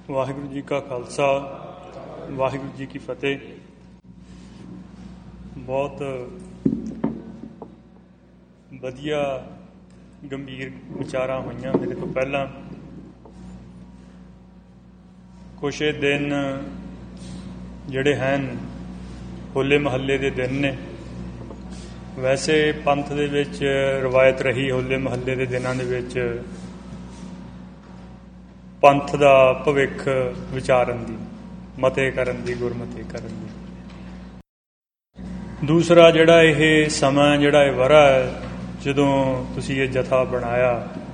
ਵਾਹਿਗੁਰੂ ਜੀ ਕਾ ਖਾਲਸਾ, ਵਾਹਿਗੁਰੂ ਜੀ ਕੀ ਫਤਿਹ। ਬਹੁਤ ਵਧੀਆ ਗੰਭੀਰ ਵਿਚਾਰਾਂ ਹੋਈਆਂ ਮੇਰੇ ਤੋਂ ਪਹਿਲਾਂ। ਕੁਛ ਇਹ ਦਿਨ ਜਿਹੜੇ ਹਨ ਹੋਲੇ ਮਹੱਲੇ ਦੇ ਦਿਨ ਨੇ। ਵੈਸੇ ਪੰਥ ਦੇ ਵਿੱਚ ਰਵਾਇਤ ਰਹੀ ਹੋਲੇ ਮਹੱਲੇ ਦੇ ਦਿਨਾਂ ਦੇ ਵਿੱਚ ਪੰਥ ਦਾ ਭਵਿੱਖ ਵਿਚਾਰਨ ਦੀ, ਮਤੇ ਕਰਨ ਦੀ, ਗੁਰਮਤੇ ਕਰਨ ਦੀ। ਦੂਸਰਾ ਜਿਹੜਾ ਇਹ ਸਮਾਂ, ਜਿਹੜਾ ਇਹ ਵਰ੍ਹਾ ਹੈ ਜਦੋਂ ਤੁਸੀਂ ਇਹ ਜਥਾ ਬਣਾਇਆ,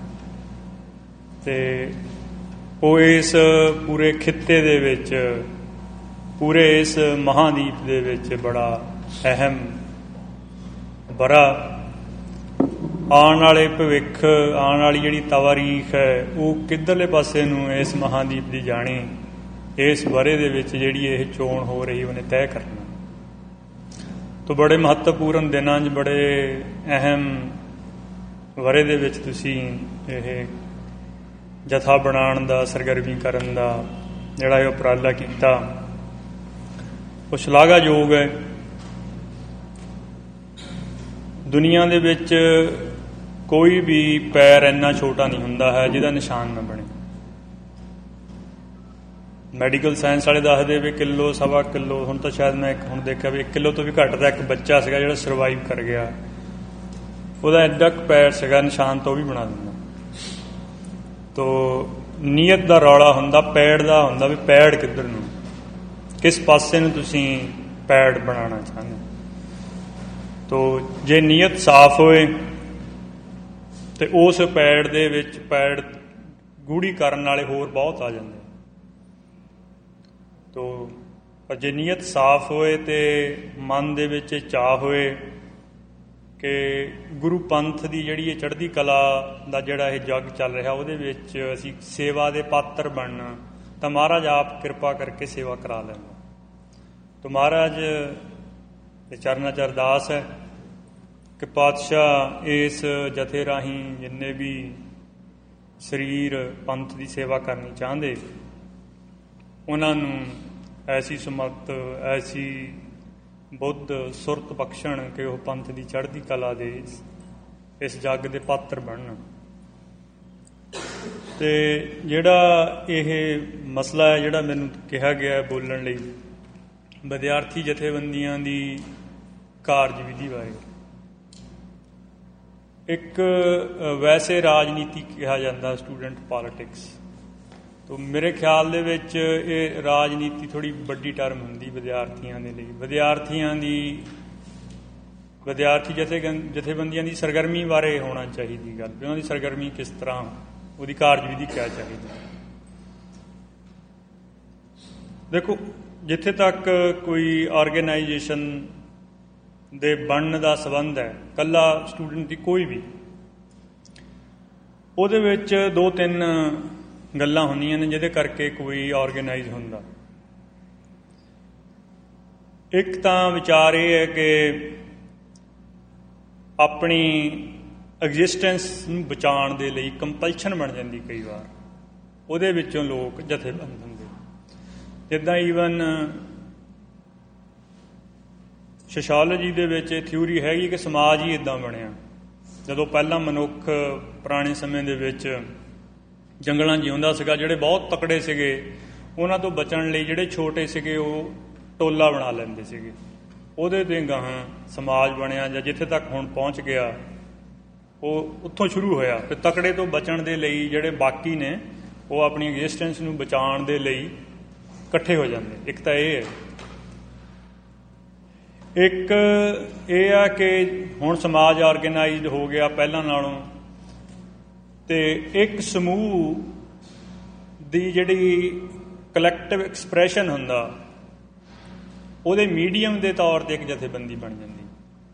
ਤੇ ਉਹ ਇਸ ਪੂਰੇ ਖਿੱਤੇ ਦੇ ਵਿੱਚ, ਪੂਰੇ ਇਸ ਮਹਾਂਦੀਪ ਦੇ ਵਿੱਚ ਬੜਾ ਅਹਿਮ ਵਰ੍ਹਾ। ਆਉਣ ਵਾਲੇ ਭਵਿੱਖ, ਆਉਣ ਵਾਲੀ ਜਿਹੜੀ ਤਵਾਰੀਖ ਹੈ, ਉਹ ਕਿੱਧਰਲੇ ਪਾਸੇ ਨੂੰ ਇਸ ਮਹਾਂਦੀਪ ਦੀ ਜਾਣੀ ਇਸ ਵਰ੍ਹੇ ਦੇ ਵਿੱਚ ਜਿਹੜੀ ਇਹ ਚੋਣ ਹੋ ਰਹੀ ਉਹਨੇ ਤੈਅ ਕਰਨਾ। ਤੋ ਬੜੇ ਮਹੱਤਵਪੂਰਨ ਦਿਨਾਂ 'ਚ, ਬੜੇ ਅਹਿਮ ਵਰ੍ਹੇ ਦੇ ਵਿੱਚ ਤੁਸੀਂ ਇਹ ਜਥਾ ਬਣਾਉਣ ਦਾ, ਸਰਗਰਮੀ ਕਰਨ ਦਾ ਜਿਹੜਾ ਇਹ ਉਪਰਾਲਾ ਕੀਤਾ, ਉਹ ਸ਼ਲਾਘਾਯੋਗ ਹੈ। ਦੁਨੀਆ ਦੇ ਵਿੱਚ ਕੋਈ ਵੀ ਪੈਰ ਇੰਨਾ ਛੋਟਾ ਨਹੀਂ ਹੁੰਦਾ ਹੈ ਜਿਹਦਾ ਨਿਸ਼ਾਨ ਨਾ ਬਣੇ। ਮੈਡੀਕਲ ਸਾਇੰਸ ਵਾਲੇ ਦੱਸਦੇ ਵੀ ਕਿਲੋ, ਸਵਾ ਕਿਲੋ, ਹੁਣ ਤਾਂ ਸ਼ਾਇਦ ਮੈਂ ਹੁਣ ਦੇਖਿਆ ਵੀ 1 ਕਿਲੋ ਤੋਂ ਵੀ ਘੱਟ ਦਾ ਇੱਕ ਬੱਚਾ ਸੀਗਾ ਜਿਹੜਾ ਸਰਵਾਈਵ ਕਰ ਗਿਆ। ਉਹਦਾ ਐਡਾ ਕੁ ਪੈਰ ਸੀਗਾ, ਨਿਸ਼ਾਨ ਤਾਂ ਉਹ ਵੀ ਬਣਾ ਦਿੰਦਾ। ਤੋ ਨੀਅਤ ਦਾ ਰੌਲਾ ਹੁੰਦਾ, ਪੈੜ ਦਾ ਹੁੰਦਾ ਵੀ ਪੈੜ ਕਿੱਧਰ ਨੂੰ, ਕਿਸ ਪਾਸੇ ਨੂੰ ਤੁਸੀਂ ਪੈੜ ਬਣਾਉਣਾ ਚਾਹੁੰਦੇ। ਤੋ ਜੇ ਨੀਅਤ ਸਾਫ਼ ਹੋਏ ਤੇ ਉਸ ਪੈੜ ਦੇ ਵਿੱਚ ਪੈੜ ਗੂੜੀ ਕਰਨ ਵਾਲੇ ਹੋਰ ਬਹੁਤ ਆ ਜਾਂਦੇ। ਤੋ ਪਰ ਜੇ ਨੀਅਤ ਸਾਫ਼ ਹੋਏ ਤੇ ਮਨ ਦੇ ਵਿੱਚ ਚਾਹ ਹੋਏ ਕਿ ਗੁਰੂ ਪੰਥ ਦੀ ਜਿਹੜੀ ਇਹ ਚੜ੍ਹਦੀ ਕਲਾ ਦਾ ਜਿਹੜਾ ਇਹ ਜੱਗ ਚੱਲ ਰਿਹਾ, ਉਹਦੇ ਵਿੱਚ ਅਸੀਂ ਸੇਵਾ ਦੇ ਪਾਤਰ ਬਣਨਾ, ਤਾਂ ਮਹਾਰਾਜ ਆਪ ਕਿਰਪਾ ਕਰਕੇ ਸੇਵਾ ਕਰਾ ਲੈਂਦਾ। ਤੋ ਮਹਾਰਾਜ ਦੇ ਚਰਨਾਂ 'ਚ ਅਰਦਾਸ ਹੈ ਕਿ ਪਾਤਸ਼ਾਹ ਇਸ ਜਥੇ ਰਾਹੀਂ ਜਿੰਨੇ ਵੀ ਸਰੀਰ ਪੰਥ ਦੀ ਸੇਵਾ ਕਰਨੀ ਚਾਹੁੰਦੇ, ਉਹਨਾਂ ਨੂੰ ਐਸੀ ਸਮਰਥ, ਐਸੀ ਬੁੱਧ ਸੁਰਤ ਬਖਸ਼ਣ ਕਿ ਉਹ ਪੰਥ ਦੀ ਚੜ੍ਹਦੀ ਕਲਾ ਦੇ ਇਸ ਜੱਗ ਦੇ ਪਾਤਰ ਬਣਨ। ਤੇ ਜਿਹੜਾ ਇਹ ਮਸਲਾ ਹੈ ਜਿਹੜਾ ਮੈਨੂੰ ਕਿਹਾ ਗਿਆ ਹੈ ਬੋਲਣ ਲਈ, ਵਿਦਿਆਰਥੀ ਜਥੇਬੰਦੀਆਂ ਦੀ ਕਾਰਜ ਵਿਧੀ ਬਾਰੇ। ਇੱਕ ਵੈਸੇ ਰਾਜਨੀਤੀ ਕਿਹਾ ਜਾਂਦਾ, ਸਟੂਡੈਂਟ ਪੋਲੀਟਿਕਸ। ਤੋ ਮੇਰੇ ਖਿਆਲ ਦੇ ਵਿੱਚ ਇਹ ਰਾਜਨੀਤੀ ਥੋੜ੍ਹੀ ਵੱਡੀ ਟਰਮ ਹੁੰਦੀ ਵਿਦਿਆਰਥੀਆਂ ਦੇ ਲਈ। ਵਿਦਿਆਰਥੀ ਜਥੇਬੰਦੀਆਂ ਦੀ ਸਰਗਰਮੀ ਬਾਰੇ ਹੋਣਾ ਚਾਹੀਦੀ ਗੱਲ, ਵੀ ਉਹਨਾਂ ਦੀ ਸਰਗਰਮੀ ਕਿਸ ਤਰ੍ਹਾਂ, ਉਹਦੀ ਕਾਰਜ ਵਿਧੀ ਕਿਆ ਚਾਹੀਦੀ। ਦੇਖੋ, ਜਿੱਥੇ ਤੱਕ ਕੋਈ ਆਰਗੇਨਾਈਜੇਸ਼ਨ ਦੇ ਬਣਨ ਦਾ ਸੰਬੰਧ ਹੈ, ਇਕੱਲਾ ਸਟੂਡੈਂਟ ਦੀ ਕੋਈ ਵੀ, ਉਹਦੇ ਵਿੱਚ 2-3 ਗੱਲਾਂ ਹੁੰਦੀਆਂ ਨੇ ਜਿਹਦੇ ਕਰਕੇ ਕੋਈ ਆਰਗੇਨਾਈਜ਼ ਹੁੰਦਾ। ਇੱਕ ਤਾਂ ਵਿਚਾਰ ਇਹ ਹੈ ਕਿ ਆਪਣੀ ਐਗਜ਼ਿਸਟੈਂਸ ਨੂੰ ਬਚਾਉਣ ਦੇ ਲਈ ਕੰਪਲਸ਼ਨ ਬਣ ਜਾਂਦੀ ਕਈ ਵਾਰ, ਉਹਦੇ ਵਿੱਚੋਂ ਲੋਕ ਜਥੇਬੰਦ ਹੁੰਦੇ। ਜਿੱਦਾਂ ਈਵਨ ਸੋਸ਼ਾਲੋਜੀ ਦੇ ਵਿੱਚ ਇਹ ਥਿਊਰੀ ਹੈਗੀ ਕਿ ਸਮਾਜ ਹੀ ਇੱਦਾਂ ਬਣਿਆ। ਜਦੋਂ ਪਹਿਲਾਂ ਮਨੁੱਖ ਪੁਰਾਣੇ ਸਮੇਂ ਦੇ ਵਿੱਚ ਜੰਗਲਾਂ 'ਚ ਜਿਉਂਦਾ ਸੀਗਾ, ਜਿਹੜੇ ਬਹੁਤ ਤਕੜੇ ਸੀਗੇ, ਉਹਨਾਂ ਤੋਂ ਬਚਣ ਲਈ ਜਿਹੜੇ ਛੋਟੇ ਸੀਗੇ ਉਹ ਟੋਲਾ ਬਣਾ ਲੈਂਦੇ ਸੀਗੇ। ਉਹਦੇ 'ਤੇ ਗਾਹਾਂ ਸਮਾਜ ਬਣਿਆ, ਜਾਂ ਜਿੱਥੇ ਤੱਕ ਹੁਣ ਪਹੁੰਚ ਗਿਆ ਉਹ ਉੱਥੋਂ ਸ਼ੁਰੂ ਹੋਇਆ। ਫਿਰ ਤਕੜੇ ਤੋਂ ਬਚਣ ਦੇ ਲਈ ਜਿਹੜੇ ਬਾਕੀ ਨੇ ਉਹ ਆਪਣੀ ਐਗਜ਼ਿਸਟੈਂਸ ਨੂੰ ਬਚਾਉਣ ਦੇ ਲਈ ਇਕੱਠੇ ਹੋ ਜਾਂਦੇ। ਇੱਕ ਤਾਂ ਇਹ ਹੈ। ਇੱਕ ਇਹ ਆ ਕਿ ਹੁਣ ਸਮਾਜ ਆਰਗੇਨਾਈਜ਼ਡ ਹੋ ਗਿਆ ਪਹਿਲਾਂ ਨਾਲੋਂ, ਤੇ ਇੱਕ ਸਮੂਹ ਦੀ ਜਿਹੜੀ ਕਲੈਕਟਿਵ ਐਕਸਪ੍ਰੈਸ਼ਨ ਹੁੰਦਾ, ਉਹਦੇ ਮੀਡੀਅਮ ਦੇ ਤੌਰ 'ਤੇ ਇੱਕ ਜਥੇਬੰਦੀ ਬਣ ਜਾਂਦੀ।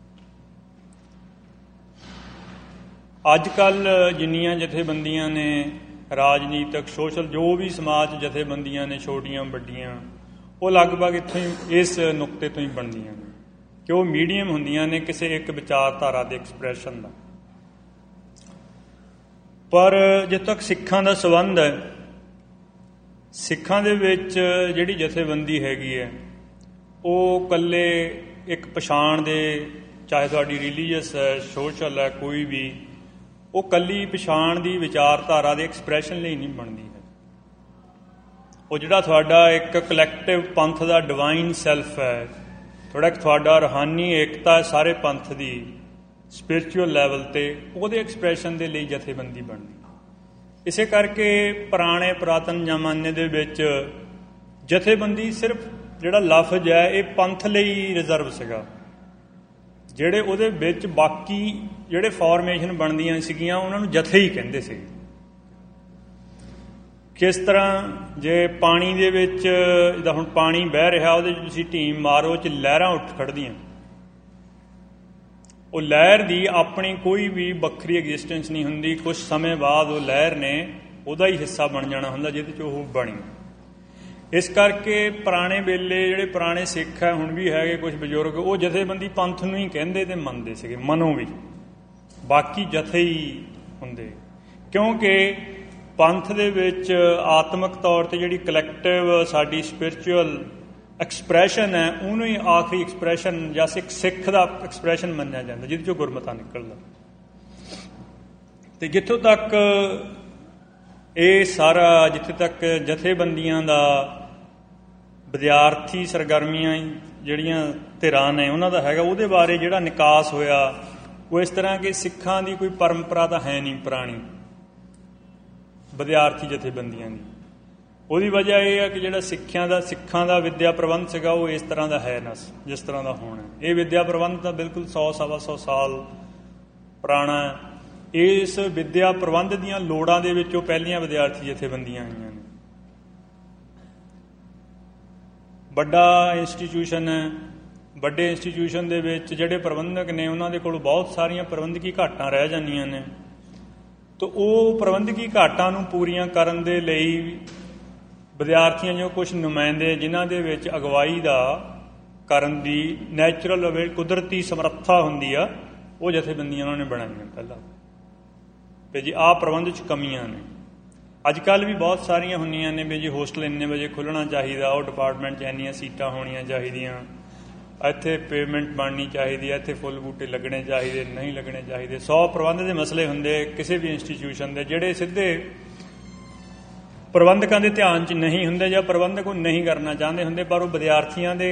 ਅੱਜ ਕੱਲ੍ਹ ਜਿੰਨੀਆਂ ਜਥੇਬੰਦੀਆਂ ਨੇ, ਰਾਜਨੀਤਿਕ, ਸੋਸ਼ਲ, ਜੋ ਵੀ ਸਮਾਜ ਜਥੇਬੰਦੀਆਂ ਨੇ, ਛੋਟੀਆਂ ਵੱਡੀਆਂ, ਉਹ ਲਗਭਗ ਇੱਥੋਂ ਹੀ, ਇਸ ਨੁਕਤੇ ਤੋਂ ਹੀ ਬਣਦੀਆਂ ਨੇ ਕਿ ਉਹ ਮੀਡੀਅਮ ਹੁੰਦੀਆਂ ਨੇ ਕਿਸੇ ਇੱਕ ਵਿਚਾਰਧਾਰਾ ਦੇ ਐਕਸਪ੍ਰੈਸ਼ਨ ਦਾ। ਪਰ ਜਿੱਥੇ ਤੱਕ ਸਿੱਖਾਂ ਦਾ ਸੰਬੰਧ ਹੈ, ਸਿੱਖਾਂ ਦੇ ਵਿੱਚ ਜਿਹੜੀ ਜਥੇਬੰਦੀ ਹੈਗੀ ਹੈ ਉਹ ਇਕੱਲੇ ਇੱਕ ਪਛਾਣ ਦੇ, ਚਾਹੇ ਤੁਹਾਡੀ ਰਿਲੀਜੀਅਸ ਹੈ, ਸੋਸ਼ਲ ਹੈ, ਕੋਈ ਵੀ, ਉਹ ਇਕੱਲੀ ਪਛਾਣ ਦੀ ਵਿਚਾਰਧਾਰਾ ਦੇ ਐਕਸਪ੍ਰੈਸ਼ਨ ਲਈ ਨਹੀਂ ਬਣਦੀ ਹੈ। ਉਹ ਜਿਹੜਾ ਤੁਹਾਡਾ ਇੱਕ ਕਲੈਕਟਿਵ ਪੰਥ ਦਾ ਡਿਵਾਈਨ ਸੈਲਫ ਹੈ, ਤੁਹਾਡਾ ਰੂਹਾਨੀ ਏਕਤਾ ਹੈ ਸਾਰੇ ਪੰਥ ਦੀ ਸਪਿਰਿਚੁਅਲ ਲੈਵਲ 'ਤੇ, ਉਹਦੇ ਐਕਸਪ੍ਰੈਸ਼ਨ ਦੇ ਲਈ ਜਥੇਬੰਦੀ ਬਣਦੀ। ਇਸੇ ਕਰਕੇ ਪੁਰਾਣੇ ਪੁਰਾਤਨ ਜ਼ਮਾਨੇ ਦੇ ਵਿੱਚ ਜਥੇਬੰਦੀ ਸਿਰਫ ਜਿਹੜਾ ਲਫ਼ਜ਼ ਹੈ ਇਹ ਪੰਥ ਲਈ ਰਿਜ਼ਰਵ ਸੀਗਾ। ਜਿਹੜੇ ਉਹਦੇ ਵਿੱਚ ਬਾਕੀ ਜਿਹੜੇ ਫਾਰਮੇਸ਼ਨ ਬਣਦੀਆਂ ਸੀਗੀਆਂ ਉਹਨਾਂ ਨੂੰ ਜਥੇ ਹੀ ਕਹਿੰਦੇ ਸੀ। ਕਿਸ ਤਰ੍ਹਾਂ ਜੇ ਪਾਣੀ ਦੇ ਵਿੱਚ, ਜਿੱਦਾਂ ਹੁਣ ਪਾਣੀ ਵਹਿ ਰਿਹਾ, ਉਹਦੇ 'ਚ ਤੁਸੀਂ ਢੀਮ ਮਾਰੋ, 'ਚ ਲਹਿਰਾਂ ਉੱਠ ਖੜ੍ਹਦੀਆਂ। ਉਹ ਲਹਿਰ ਦੀ ਆਪਣੀ ਕੋਈ ਵੀ ਵੱਖਰੀ ਐਗਜ਼ਿਸਟੈਂਸ ਨਹੀਂ ਹੁੰਦੀ। ਕੁਝ ਸਮੇਂ ਬਾਅਦ ਉਹ ਲਹਿਰ ਨੇ ਉਹਦਾ ਹੀ ਹਿੱਸਾ ਬਣ ਜਾਣਾ ਹੁੰਦਾ ਜਿਹਦੇ 'ਚ ਉਹ ਬਣੀ। ਇਸ ਕਰਕੇ ਪੁਰਾਣੇ ਵੇਲੇ ਜਿਹੜੇ ਪੁਰਾਣੇ ਸਿੱਖ ਹੈ, ਹੁਣ ਵੀ ਹੈਗੇ ਕੁਝ ਬਜ਼ੁਰਗ, ਉਹ ਜਥੇਬੰਦੀ ਪੰਥ ਨੂੰ ਹੀ ਕਹਿੰਦੇ ਤੇ ਮੰਨਦੇ ਸੀਗੇ, ਮਨੋਂ ਵੀ, ਬਾਕੀ ਜਥੇ ਹੀ ਹੁੰਦੇ। ਕਿਉਂਕਿ ਪੰਥ ਦੇ ਵਿੱਚ ਆਤਮਿਕ ਤੌਰ 'ਤੇ ਜਿਹੜੀ ਕਲੈਕਟਿਵ ਸਾਡੀ ਸਪਿਰਿਚੁਅਲ ਐਕਸਪ੍ਰੈਸ਼ਨ ਹੈ, ਉਹਨੂੰ ਹੀ ਆਖਰੀ ਐਕਸਪ੍ਰੈਸ਼ਨ ਜਾਂ ਸਿੱਖ ਦਾ ਐਕਸਪ੍ਰੈਸ਼ਨ ਮੰਨਿਆ ਜਾਂਦਾ, ਜਿਹਦੇ 'ਚੋਂ ਗੁਰਮਤਾ ਨਿਕਲਦਾ। ਅਤੇ ਜਿੱਥੋਂ ਤੱਕ ਇਹ ਸਾਰਾ, ਜਿੱਥੇ ਤੱਕ ਜਥੇਬੰਦੀਆਂ ਦਾ ਵਿਦਿਆਰਥੀ ਸਰਗਰਮੀਆਂ ਜਿਹੜੀਆਂ ਧਿਰਾਂ ਨੇ ਉਹਨਾਂ ਦਾ ਹੈਗਾ, ਉਹਦੇ ਬਾਰੇ ਜਿਹੜਾ ਨਿਕਾਸ ਹੋਇਆ ਉਹ ਇਸ ਤਰ੍ਹਾਂ ਕਿ ਸਿੱਖਾਂ ਦੀ ਕੋਈ ਪਰੰਪਰਾ ਤਾਂ ਹੈ ਨਹੀਂ ਪੁਰਾਣੀ ਵਿਦਿਆਰਥੀ ਜਥੇਬੰਦੀਆਂ ਦੀ। ਉਹਦੀ ਵਜ੍ਹਾ ਇਹ ਹੈ ਕਿ ਜਿਹੜਾ ਸਿੱਖਾਂ ਦਾ ਵਿੱਦਿਆ ਪ੍ਰਬੰਧ ਸੀਗਾ ਉਹ ਇਸ ਤਰ੍ਹਾਂ ਦਾ ਹੈ ਨਾ ਜਿਸ ਤਰ੍ਹਾਂ ਦਾ ਹੋਣਾ। ਇਹ ਵਿੱਦਿਆ ਪ੍ਰਬੰਧ ਤਾਂ ਬਿਲਕੁਲ 100-125 ਸਾਲ ਪੁਰਾਣਾ ਹੈ। ਇਸ ਵਿੱਦਿਆ ਪ੍ਰਬੰਧ ਦੀਆਂ ਲੋੜਾਂ ਦੇ ਵਿੱਚੋਂ ਪਹਿਲੀਆਂ ਵਿਦਿਆਰਥੀ ਜਥੇਬੰਦੀਆਂ ਆਈਆਂ ਨੇ। ਵੱਡਾ ਇੰਸਟੀਚਿਊਸ਼ਨ ਹੈ, ਵੱਡੇ ਇੰਸਟੀਚਿਊਸ਼ਨ ਦੇ ਵਿੱਚ ਜਿਹੜੇ ਪ੍ਰਬੰਧਕ ਨੇ ਉਹਨਾਂ ਦੇ ਕੋਲ ਬਹੁਤ ਸਾਰੀਆਂ ਪ੍ਰਬੰਧਕੀ ਘਾਟਾਂ ਰਹਿ ਜਾਂਦੀਆਂ ਨੇ। ਤਾਂ ਉਹ ਪ੍ਰਬੰਧਕੀ ਘਾਟਾਂ ਨੂੰ ਪੂਰੀਆਂ ਕਰਨ ਦੇ ਲਈ ਵਿਦਿਆਰਥੀਆਂ ਜੋ ਕੁਝ ਨੁਮਾਇੰਦੇ ਜਿਨ੍ਹਾਂ ਦੇ ਵਿੱਚ ਅਗਵਾਈ ਦਾ ਕਰਨ ਦੀ ਨੈਚੁਰਲ ਕੁਦਰਤੀ ਸਮਰੱਥਾ ਹੁੰਦੀ ਆ, ਉਹ ਜਥੇਬੰਦੀਆਂ ਉਹਨਾਂ ਨੇ ਬਣਾਈਆਂ ਪਹਿਲਾਂ। ਵੀ ਜੀ ਆਹ ਪ੍ਰਬੰਧ 'ਚ ਕਮੀਆਂ ਨੇ। ਅੱਜ ਕੱਲ੍ਹ ਵੀ ਬਹੁਤ ਸਾਰੀਆਂ ਹੁੰਦੀਆਂ ਨੇ ਵੀ ਜੀ ਹੋਸਟਲ ਇੰਨੇ ਵਜੇ ਖੁੱਲ੍ਹਣਾ ਚਾਹੀਦਾ, ਉਹ ਡਿਪਾਰਟਮੈਂਟ 'ਚ ਇੰਨੀਆਂ ਸੀਟਾਂ ਹੋਣੀਆਂ ਚਾਹੀਦੀਆਂ, ਇੱਥੇ ਪੇਮੈਂਟ ਬਣਨੀ ਚਾਹੀਦੀ ਹੈ, ਇੱਥੇ ਫੁੱਲ ਬੂਟੇ ਲੱਗਣੇ ਚਾਹੀਦੇ, ਨਹੀਂ ਲੱਗਣੇ ਚਾਹੀਦੇ। 100 ਪ੍ਰਬੰਧ ਦੇ ਮਸਲੇ ਹੁੰਦੇ ਕਿਸੇ ਵੀ ਇੰਸਟੀਚਿਊਸ਼ਨ ਦੇ, ਜਿਹੜੇ ਸਿੱਧੇ ਪ੍ਰਬੰਧਕਾਂ ਦੇ ਧਿਆਨ 'ਚ ਨਹੀਂ ਹੁੰਦੇ ਜਾਂ ਪ੍ਰਬੰਧਕ ਉਹ ਨਹੀਂ ਕਰਨਾ ਚਾਹੁੰਦੇ ਹੁੰਦੇ, ਪਰ ਉਹ ਵਿਦਿਆਰਥੀਆਂ ਦੇ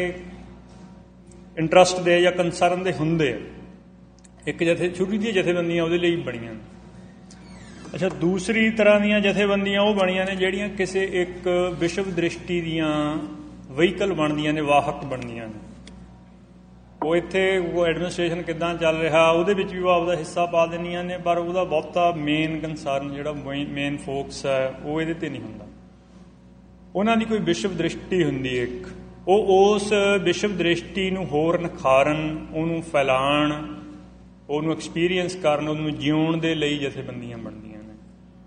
ਇੰਟਰਸਟ ਦੇ ਜਾਂ ਕੰਸਰਨ ਦੇ ਹੁੰਦੇ। ਇੱਕ ਛੋਟੀ ਜਿਹੀ ਜਥੇਬੰਦੀਆਂ ਉਹਦੇ ਲਈ ਬਣੀਆਂ। ਅੱਛਾ, ਦੂਸਰੀ ਤਰ੍ਹਾਂ ਦੀਆਂ ਜਥੇਬੰਦੀਆਂ ਉਹ ਬਣੀਆਂ ਨੇ ਜਿਹੜੀਆਂ ਕਿਸੇ ਇੱਕ ਵਿਸ਼ਵ ਦ੍ਰਿਸ਼ਟੀ ਦੀਆਂ ਵਹੀਕਲ ਬਣਦੀਆਂ ਨੇ, ਵਾਹਕ ਬਣਦੀਆਂ ਨੇ। ਉਹ ਇੱਥੇ ਉਹ ਐਡਮਿਨਿਸਟ੍ਰੇਸ਼ਨ ਕਿੱਦਾਂ ਚੱਲ ਰਿਹਾ ਉਹਦੇ ਵਿੱਚ ਵੀ ਉਹ ਆਪਦਾ ਹਿੱਸਾ ਪਾ ਦਿੰਦੀਆਂ ਨੇ, ਪਰ ਉਹਦਾ ਬਹੁਤਾ ਮੇਨ ਕੰਸਰਨ ਜਿਹੜਾ ਮੇਨ ਫੋਕਸ ਹੈ ਉਹ ਇਹਦੇ 'ਤੇ ਨਹੀਂ ਹੁੰਦਾ। ਉਹਨਾਂ ਦੀ ਕੋਈ ਵਿਸ਼ਵ ਦ੍ਰਿਸ਼ਟੀ ਹੁੰਦੀ ਇੱਕ, ਉਹ ਉਸ ਵਿਸ਼ਵ ਦ੍ਰਿਸ਼ਟੀ ਨੂੰ ਹੋਰ ਨਿਖਾਰਨ, ਉਹਨੂੰ ਫੈਲਾਉਣ, ਉਹਨੂੰ ਐਕਸਪੀਰੀਅੰਸ ਕਰਨ, ਉਹਨੂੰ ਜਿਉਣ ਦੇ ਲਈ ਜਥੇਬੰਦੀਆਂ ਬਣਦੀਆਂ ਨੇ।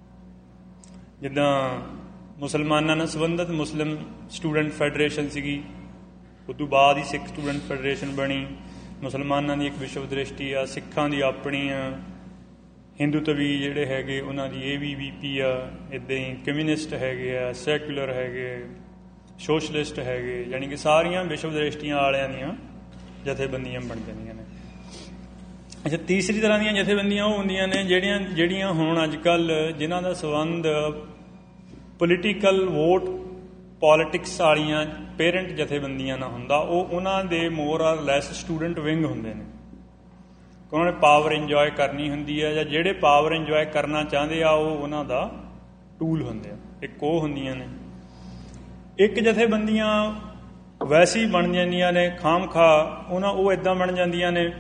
ਜਿੱਦਾਂ ਮੁਸਲਮਾਨਾਂ ਨਾਲ ਸੰਬੰਧਿਤ ਮੁਸਲਿਮ ਸਟੂਡੈਂਟ ਫੈਡਰੇਸ਼ਨ ਸੀਗੀ, ਉਦੋਂ ਬਾਅਦ ਹੀ ਸਿੱਖ ਸਟੂਡੈਂਟ ਫੈਡਰੇਸ਼ਨ ਬਣੀ। ਮੁਸਲਮਾਨਾਂ ਦੀ ਇੱਕ ਵਿਸ਼ਵ ਦ੍ਰਿਸ਼ਟੀ ਆ, ਸਿੱਖਾਂ ਦੀ ਆਪਣੀ ਆ, ਹਿੰਦੂਤਵੀ ਜਿਹੜੇ ਹੈਗੇ ਉਹਨਾਂ ਦੀ ABVP ਆ, ਇੱਦਾਂ ਹੀ ਕਮਿਊਨਿਸਟ ਹੈਗੇ ਆ, ਸੈਕੂਲਰ ਹੈਗੇ, ਸੋਸ਼ਲਿਸਟ ਹੈਗੇ, ਯਾਨੀ ਕਿ ਸਾਰੀਆਂ ਵਿਸ਼ਵ ਦ੍ਰਿਸ਼ਟੀਆਂ ਵਾਲਿਆਂ ਦੀਆਂ ਜਥੇਬੰਦੀਆਂ ਬਣ ਜਾਂਦੀਆਂ ਨੇ। ਅੱਛਾ, ਤੀਸਰੀ ਤਰ੍ਹਾਂ ਦੀਆਂ ਜਥੇਬੰਦੀਆਂ ਉਹ ਹੁੰਦੀਆਂ ਨੇ ਜਿਹੜੀਆਂ ਹੁਣ ਅੱਜ ਕੱਲ੍ਹ ਜਿਨ੍ਹਾਂ ਦਾ ਸੰਬੰਧ ਪੋਲੀਟੀਕਲ ਵੋਟ ਪੋਲੀਟਿਕਸ ਵਾਲੀਆਂ ਪੇਰੈਂਟ ਜਥੇਬੰਦੀਆਂ ਨਾਲ ਹੁੰਦਾ, ਉਹ ਉਹਨਾਂ ਦੇ more or less student wing ਹੁੰਦੇ ਨੇ। ਉਹਨਾਂ ਨੇ ਪਾਵਰ ਇੰਜੋਏ ਕਰਨੀ ਹੁੰਦੀ ਹੈ, ਜਾਂ ਜਿਹੜੇ ਪਾਵਰ ਇੰਜੋਏ ਕਰਨਾ ਚਾਹੁੰਦੇ ਆ ਉਹ ਉਹਨਾਂ ਦਾ ਟੂਲ ਹੁੰਦੇ ਆ। ਇੱਕ ਉਹ ਹੁੰਦੀਆਂ ਨੇ। ਇੱਕ ਜਥੇਬੰਦੀਆਂ ਵੈਸੇ ਹੀ ਬਣ ਜਾਂਦੀਆਂ ਨੇ ਖਾਮ-ਖਾ, ਉਹ ਇੱਦਾਂ ਬਣ ਜਾਂਦੀਆਂ ਨੇ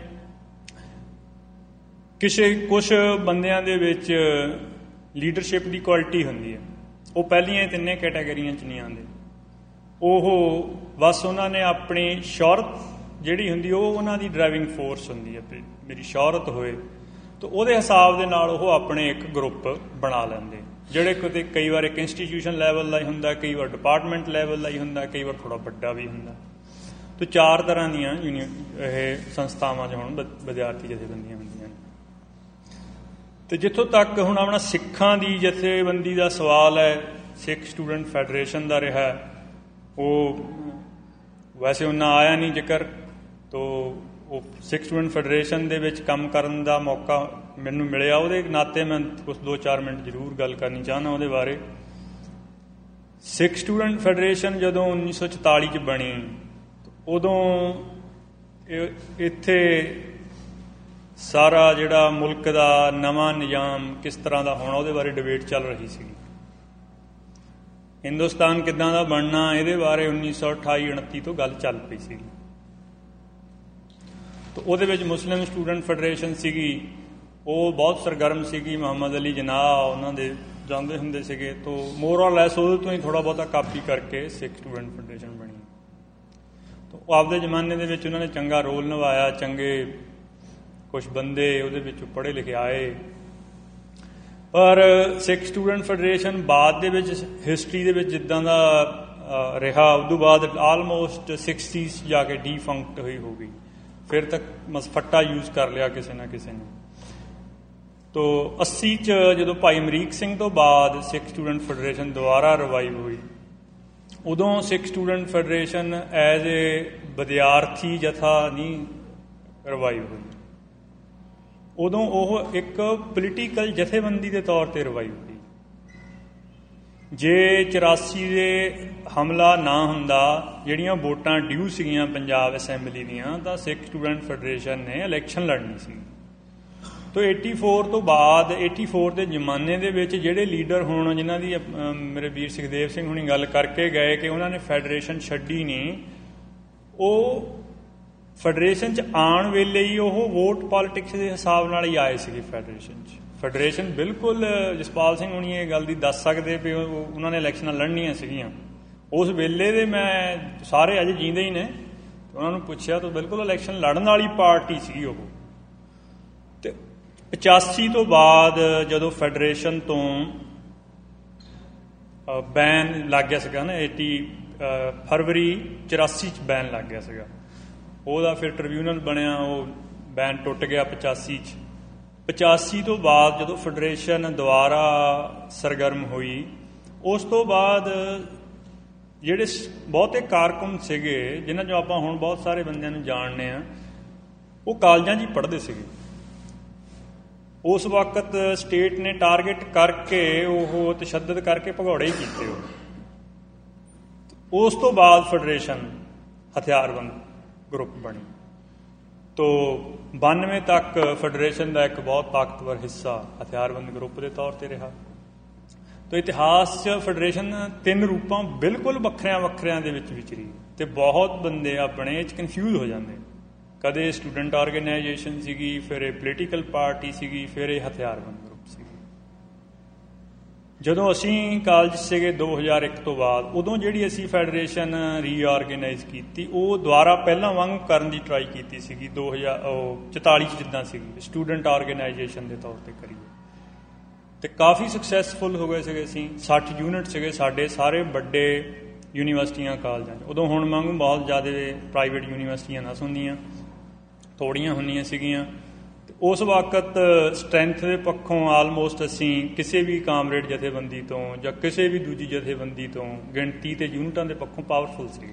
ਕੁਛ ਬੰਦਿਆਂ ਦੇ ਵਿੱਚ ਲੀਡਰਸ਼ਿਪ ਦੀ ਕੁਆਲਿਟੀ ਹੁੰਦੀ ਹੈ, ਉਹ ਪਹਿਲੀਆਂ ਤਿੰਨੇ ਕੈਟਾਗਰੀਆਂ 'ਚ ਨਹੀਂ ਆਉਂਦੇ। ਉਹ ਬਸ ਉਹਨਾਂ ਨੇ ਆਪਣੀ ਸ਼ੌਹਰਤ ਜਿਹੜੀ ਹੁੰਦੀ ਉਹ ਉਹਨਾਂ ਦੀ ਡਰਾਈਵਿੰਗ ਫੋਰਸ ਹੁੰਦੀ ਹੈ, ਮੇਰੀ ਸ਼ੌਹਰਤ ਹੋਏ, ਤਾਂ ਉਹਦੇ ਹਿਸਾਬ ਦੇ ਨਾਲ ਉਹ ਆਪਣੇ ਇੱਕ ਗਰੁੱਪ ਬਣਾ ਲੈਂਦੇ, ਜਿਹੜੇ ਕਿਤੇ ਕਈ ਵਾਰ ਇੱਕ ਇੰਸਟੀਚਿਊਸ਼ਨ ਲੈਵਲ ਦਾ ਹੀ ਹੁੰਦਾ, ਕਈ ਵਾਰ ਡਿਪਾਰਟਮੈਂਟ ਲੈਵਲ ਦਾ ਹੀ ਹੁੰਦਾ, ਕਈ ਵਾਰ ਥੋੜ੍ਹਾ ਵੱਡਾ ਵੀ ਹੁੰਦਾ। ਤਾਂ 4 ਤਰ੍ਹਾਂ ਦੀਆਂ ਇਹ ਸੰਸਥਾਵਾਂ 'ਚ ਹੁਣ ਵਿਦਿਆਰਥੀ ਜਥੇਬੰਦੀਆਂ ਹੁੰਦੀਆਂ ਨੇ। ਅਤੇ ਜਿੱਥੋਂ ਤੱਕ ਹੁਣ ਆਪਣਾ ਸਿੱਖਾਂ ਦੀ ਜਥੇਬੰਦੀ ਦਾ ਸਵਾਲ ਹੈ, ਸਿੱਖ ਸਟੂਡੈਂਟ ਫੈਡਰੇਸ਼ਨ ਦਾ ਰਿਹਾ, ਉਹ ਵੈਸੇ ਉਹਨਾਂ ਆਇਆ ਨਹੀਂ ਜ਼ਿਕਰ, ਤੋ ਉਹ ਸਿੱਖ ਸਟੂਡੈਂਟ ਫੈਡਰੇਸ਼ਨ ਦੇ ਵਿੱਚ ਕੰਮ ਕਰਨ ਦਾ ਮੌਕਾ ਮੈਨੂੰ ਮਿਲਿਆ। ਉਹਦੇ ਨਾਤੇ ਮੈਂ ਕੁਛ 2-4 ਮਿੰਟ ਜ਼ਰੂਰ ਗੱਲ ਕਰਨੀ ਚਾਹੁੰਦਾ ਉਹਦੇ ਬਾਰੇ। ਸਿੱਖ ਸਟੂਡੈਂਟ ਫੈਡਰੇਸ਼ਨ ਜਦੋਂ 1944 'ਚ ਬਣੀ, ਉਦੋਂ ਇੱਥੇ ਸਾਰਾ ਜਿਹੜਾ ਮੁਲਕ ਦਾ ਨਵਾਂ ਨਿਜ਼ਾਮ ਕਿਸ ਤਰ੍ਹਾਂ ਦਾ ਹੋਣਾ ਉਹਦੇ ਬਾਰੇ ਡਿਬੇਟ ਚੱਲ ਰਹੀ ਸੀ। ਹਿੰਦੁਸਤਾਨ ਕਿੱਦਾਂ ਦਾ ਬਣਨਾ ਇਹਦੇ ਬਾਰੇ 1928-29 ਤੋਂ ਗੱਲ ਚੱਲ ਪਈ ਸੀ। ਤਾਂ ਉਹਦੇ ਵਿੱਚ ਮੁਸਲਿਮ ਸਟੂਡੈਂਟ ਫੈਡਰੇਸ਼ਨ ਸੀਗੀ, ਉਹ ਬਹੁਤ ਸਰਗਰਮ ਸੀਗੀ। ਮੁਹੰਮਦ ਅਲੀ ਜਿਨਾਹ ਉਹਨਾਂ ਦੇ ਜਾਂਦੇ ਹੁੰਦੇ ਸੀਗੇ। ਤੋਂ ਮੋਰ ਔਰ ਲੈਸ ਉਹਦੇ ਤੋਂ ਹੀ ਥੋੜ੍ਹਾ ਬਹੁਤਾ ਕਾਪੀ ਕਰਕੇ ਸਿੱਖ ਸਟੂਡੈਂਟ ਫੈਡਰੇਸ਼ਨ ਬਣੀ। ਤਾਂ ਉਹ ਆਪਦੇ ਜ਼ਮਾਨੇ ਦੇ ਵਿੱਚ ਉਹਨਾਂ ਨੇ ਚੰਗਾ ਰੋਲ ਨਿਭਾਇਆ, ਚੰਗੇ ਕੁਛ ਬੰਦੇ ਉਹਦੇ ਵਿੱਚ ਪੜ੍ਹੇ ਲਿਖੇ ਆਏ। ਪਰ ਸਿੱਖ ਸਟੂਡੈਂਟ ਫੈਡਰੇਸ਼ਨ ਬਾਅਦ ਦੇ ਵਿੱਚ ਹਿਸਟਰੀ ਦੇ ਵਿੱਚ ਜਿੱਦਾਂ ਦਾ ਰਿਹਾ, ਉਦੋਂ ਬਾਅਦ ਆਲਮੋਸਟ 60s ਜਾ ਕੇ ਡੀਫੰਕਟ ਹੋਈ ਹੋ ਗਈ। ਫਿਰ ਤੱਕ ਮਸਫੱਟਾ ਯੂਜ਼ ਕਰ ਲਿਆ ਕਿਸੇ ਨਾ ਕਿਸੇ ਨੇ। ਤੋ 80 'ਚ ਜਦੋਂ ਭਾਈ ਅਮਰੀਕ ਸਿੰਘ ਤੋਂ ਬਾਅਦ ਸਿੱਖ ਸਟੂਡੈਂਟ ਫੈਡਰੇਸ਼ਨ ਦੁਬਾਰਾ ਰਿਵਾਈਵ ਹੋਈ, ਉਦੋਂ Sikh student federation as a ਵਿਦਿਆਰਥੀ ਜਥਾ ਨਹੀਂ ਰਿਵਾਈਵ ਹੋਈ, ਉਦੋਂ ਉਹ ਇੱਕ ਪੋਲੀਟੀਕਲ ਜਥੇਬੰਦੀ ਦੇ ਤੌਰ 'ਤੇ ਰਿਵਾਈਵ ਹੋਈ। ਜੇ 84 ਦੇ ਹਮਲਾ ਨਾ ਹੁੰਦਾ, ਜਿਹੜੀਆਂ ਵੋਟਾਂ ਡਿਊ ਸੀਗੀਆਂ ਪੰਜਾਬ ਅਸੈਂਬਲੀ ਦੀਆਂ, ਤਾਂ ਸਿੱਖ ਸਟੂਡੈਂਟ ਫੈਡਰੇਸ਼ਨ ਨੇ ਇਲੈਕਸ਼ਨ ਲੜਨੀ ਸੀ। ਤੋ 84 ਤੋਂ ਬਾਅਦ 84 ਦੇ ਜ਼ਮਾਨੇ ਦੇ ਵਿੱਚ ਜਿਹੜੇ ਲੀਡਰ ਹੁਣ ਜਿਨ੍ਹਾਂ ਦੀ ਮੇਰੇ ਵੀਰ ਸੁਖਦੇਵ ਸਿੰਘ ਹੁਣੀ ਗੱਲ ਕਰਕੇ ਗਏ ਕਿ ਉਹਨਾਂ ਨੇ ਫੈਡਰੇਸ਼ਨ ਛੱਡੀ ਨਹੀਂ, ਉਹ ਫੈਡਰੇਸ਼ਨ 'ਚ ਆਉਣ ਵੇਲੇ ਹੀ ਉਹ ਵੋਟ ਪੋਲੀਟਿਕਸ ਦੇ ਹਿਸਾਬ ਨਾਲ ਹੀ ਆਏ ਸੀਗੇ ਫੈਡਰੇਸ਼ਨ 'ਚ। ਫੈਡਰੇਸ਼ਨ ਬਿਲਕੁਲ ਜਸਪਾਲ ਸਿੰਘ ਹੁਣੀ ਇਹ ਗੱਲ ਦੀ ਦੱਸ ਸਕਦੇ ਵੀ ਉਹਨਾਂ ਨੇ ਇਲੈਕਸ਼ਨਾਂ ਲੜਨੀਆਂ ਸੀਗੀਆਂ ਉਸ ਵੇਲੇ ਦੇ। ਮੈਂ ਸਾਰੇ ਅਜੇ ਜੀਂਦੇ ਹੀ ਨੇ, ਉਹਨਾਂ ਨੂੰ ਪੁੱਛਿਆ ਤਾਂ ਬਿਲਕੁਲ ਇਲੈਕਸ਼ਨ ਲੜਨ ਵਾਲੀ ਪਾਰਟੀ ਸੀਗੀ ਉਹ। ਅਤੇ 85 ਤੋਂ ਬਾਅਦ ਜਦੋਂ ਫੈਡਰੇਸ਼ਨ ਤੋਂ ਬੈਨ ਲੱਗ ਗਿਆ ਸੀਗਾ ਨਾ, 80 ਫਰਵਰੀ 84 'ਚ ਬੈਨ ਲੱਗ ਗਿਆ ਸੀਗਾ, ਉਹਦਾ ਫਿਰ ਟ੍ਰਿਬਿਊਨਲ ਬਣਿਆ, ਉਹ ਬੈਨ ਟੁੱਟ ਗਿਆ 85 'ਚ। 85 ਤੋਂ ਬਾਅਦ ਜਦੋਂ ਫੈਡਰੇਸ਼ਨ ਦੁਬਾਰਾ ਸਰਗਰਮ ਹੋਈ, ਉਸ ਤੋਂ ਬਾਅਦ ਜਿਹੜੇ ਬਹੁਤੇ ਕਾਰਕੁਨ ਸੀਗੇ ਜਿਨ੍ਹਾਂ 'ਚੋਂ ਆਪਾਂ ਹੁਣ ਬਹੁਤ ਸਾਰੇ ਬੰਦਿਆਂ ਨੂੰ ਜਾਣਦੇ ਹਾਂ, ਉਹ ਕਾਲਜਾਂ 'ਚ ਹੀ ਪੜ੍ਹਦੇ ਸੀਗੇ। ਉਸ ਵਕਤ ਸਟੇਟ ਨੇ ਟਾਰਗੇਟ ਕਰਕੇ ਉਹ ਤਸ਼ੱਦਦ ਕਰਕੇ ਭਗੌੜੇ ਹੀ ਕੀਤੇ ਉਹ। ਉਸ ਤੋਂ ਬਾਅਦ ਫੈਡਰੇਸ਼ਨ ਹਥਿਆਰਬੰਦ ਗਰੁੱਪ ਬਣੀ। ਤੋ 92 ਤੱਕ ਫੈਡਰੇਸ਼ਨ ਦਾ ਇੱਕ ਬਹੁਤ ਤਾਕਤਵਰ ਹਿੱਸਾ ਹਥਿਆਰਬੰਦ ਗਰੁੱਪ ਦੇ ਤੌਰ 'ਤੇ ਰਿਹਾ। ਤੋ ਇਤਿਹਾਸ 'ਚ ਫੈਡਰੇਸ਼ਨ 3 ਰੂਪਾਂ ਬਿਲਕੁਲ ਵੱਖਰਿਆਂ ਦੇ ਵਿੱਚ ਵਿਚਰੀ, ਅਤੇ ਬਹੁਤ ਬੰਦੇ ਆਪਣੇ ਇਹ 'ਚ ਕਨਫਿਊਜ਼ ਹੋ ਜਾਂਦੇ। ਕਦੇ ਸਟੂਡੈਂਟ ਆਰਗੇਨਾਈਜੇਸ਼ਨ ਸੀਗੀ, ਫਿਰ ਇਹ ਪੋਲੀਟੀਕਲ ਪਾਰਟੀ ਸੀਗੀ, ਫਿਰ ਇਹ ਹਥਿਆਰਬੰਦ ਗਰੁੱਪ ਸੀਗੀ। ਜਦੋਂ ਅਸੀਂ ਕਾਲਜ ਸੀਗੇ 2001 ਤੋਂ ਬਾਅਦ, ਉਦੋਂ ਜਿਹੜੀ ਅਸੀਂ ਫੈਡਰੇਸ਼ਨ ਰੀਆਰਗੇਨਾਈਜ਼ ਕੀਤੀ, ਉਹ ਦੁਬਾਰਾ ਪਹਿਲਾਂ ਵਾਂਗ ਕਰਨ ਦੀ ਟਰਾਈ ਕੀਤੀ ਸੀਗੀ 2044 'ਚ ਜਿੱਦਾਂ ਸੀਗੀ, ਸਟੂਡੈਂਟ ਆਰਗੇਨਾਈਜੇਸ਼ਨ ਦੇ ਤੌਰ 'ਤੇ ਕਰੀਏ, ਅਤੇ ਕਾਫੀ ਸਕਸੈਸਫੁਲ ਹੋ ਗਏ ਸੀਗੇ ਅਸੀਂ। 60 ਯੂਨਿਟ ਸੀਗੇ ਸਾਡੇ ਸਾਰੇ ਵੱਡੇ ਯੂਨੀਵਰਸਿਟੀਆਂ ਕਾਲਜਾਂ 'ਚ। ਉਦੋਂ ਹੁਣ ਵਾਂਗੂ ਬਹੁਤ ਜ਼ਿਆਦਾ ਪ੍ਰਾਈਵੇਟ ਯੂਨੀਵਰਸਿਟੀਆਂ ਨਾ ਹੁੰਦੀਆਂ, ਥੋੜ੍ਹੀਆਂ ਹੁੰਦੀਆਂ ਸੀਗੀਆਂ। ਉਸ ਵਕਤ ਸਟਰੈਂਥ ਦੇ ਪੱਖੋਂ ਆਲਮੋਸਟ ਅਸੀਂ ਕਿਸੇ ਵੀ ਕਾਮਰੇਡ ਜਥੇਬੰਦੀ ਤੋਂ ਜਾਂ ਕਿਸੇ ਵੀ ਦੂਜੀ ਜਥੇਬੰਦੀ ਤੋਂ ਗਿਣਤੀ ਅਤੇ ਯੂਨਿਟਾਂ ਦੇ ਪੱਖੋਂ ਪਾਵਰਫੁਲ ਸੀਗੇ।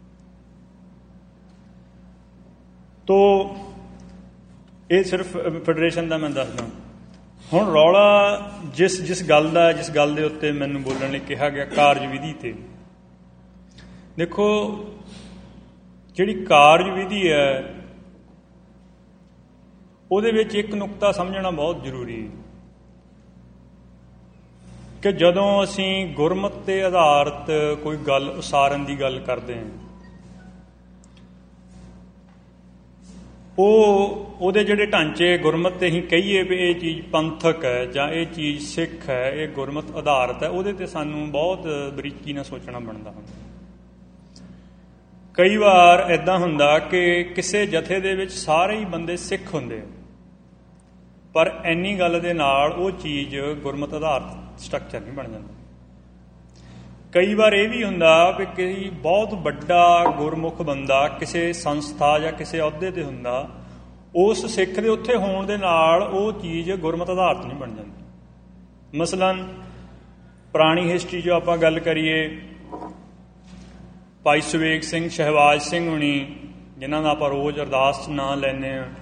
ਤੋ ਇਹ ਸਿਰਫ ਫੈਡਰੇਸ਼ਨ ਦਾ ਮੈਂ ਦੱਸਦਾ। ਹੁਣ ਰੌਲਾ ਜਿਸ ਗੱਲ ਦੇ ਉੱਤੇ ਮੈਨੂੰ ਬੋਲਣ ਲਈ ਕਿਹਾ ਗਿਆ, ਕਾਰਜ ਵਿਧੀ 'ਤੇ। ਦੇਖੋ, ਜਿਹੜੀ ਕਾਰਜ ਵਿਧੀ ਹੈ ਉਹਦੇ ਵਿੱਚ ਇੱਕ ਨੁਕਤਾ ਸਮਝਣਾ ਬਹੁਤ ਜ਼ਰੂਰੀ ਹੈ ਕਿ ਜਦੋਂ ਅਸੀਂ ਗੁਰਮਤ 'ਤੇ ਆਧਾਰਿਤ ਕੋਈ ਗੱਲ ਉਸਾਰਨ ਦੀ ਗੱਲ ਕਰਦੇ ਹਾਂ, ਉਹਦੇ ਜਿਹੜੇ ਢਾਂਚੇ ਗੁਰਮਤ 'ਤੇ ਹੀ ਕਹੀਏ ਵੀ ਇਹ ਚੀਜ਼ ਪੰਥਕ ਹੈ ਜਾਂ ਇਹ ਚੀਜ਼ ਸਿੱਖ ਹੈ, ਇਹ ਗੁਰਮਤ ਆਧਾਰਿਤ ਹੈ, ਉਹਦੇ 'ਤੇ ਸਾਨੂੰ ਬਹੁਤ ਬਰੀਕੀ ਨਾਲ ਸੋਚਣਾ ਬਣਦਾ ਹੁੰਦਾ। ਕਈ ਵਾਰ ਇੱਦਾਂ ਹੁੰਦਾ ਕਿ ਕਿਸੇ ਜਥੇ ਦੇ ਵਿੱਚ ਸਾਰੇ ਹੀ ਬੰਦੇ ਸਿੱਖ ਹੁੰਦੇ, ਪਰ ਇੰਨੀ ਗੱਲ ਦੇ ਨਾਲ ਉਹ ਚੀਜ਼ ਗੁਰਮਤ ਆਧਾਰਿਤ ਸਟਰਕਚਰ ਨਹੀਂ ਬਣ ਜਾਂਦਾ। ਕਈ ਵਾਰ ਇਹ ਵੀ ਹੁੰਦਾ ਵੀ ਕੋਈ ਬਹੁਤ ਵੱਡਾ ਗੁਰਮੁਖ ਬੰਦਾ ਕਿਸੇ ਸੰਸਥਾ ਜਾਂ ਕਿਸੇ ਅਹੁਦੇ 'ਤੇ ਹੁੰਦਾ, ਉਸ ਸਿੱਖ ਦੇ ਉੱਥੇ ਹੋਣ ਦੇ ਨਾਲ ਉਹ ਚੀਜ਼ ਗੁਰਮਤ ਆਧਾਰਿਤ ਨਹੀਂ ਬਣ ਜਾਂਦੀ। ਮਸਲਨ ਪੁਰਾਣੀ ਹਿਸਟਰੀ 'ਚੋਂ ਆਪਾਂ ਗੱਲ ਕਰੀਏ, ਭਾਈ ਸੁਵੇਗ ਸਿੰਘ, ਸ਼ਹਿਬਾਜ਼ ਸਿੰਘ ਹੁਣੀ, ਜਿਨ੍ਹਾਂ ਦਾ ਆਪਾਂ ਰੋਜ਼ ਅਰਦਾਸ 'ਚ ਨਾਂ ਲੈਂਦੇ ਹਾਂ,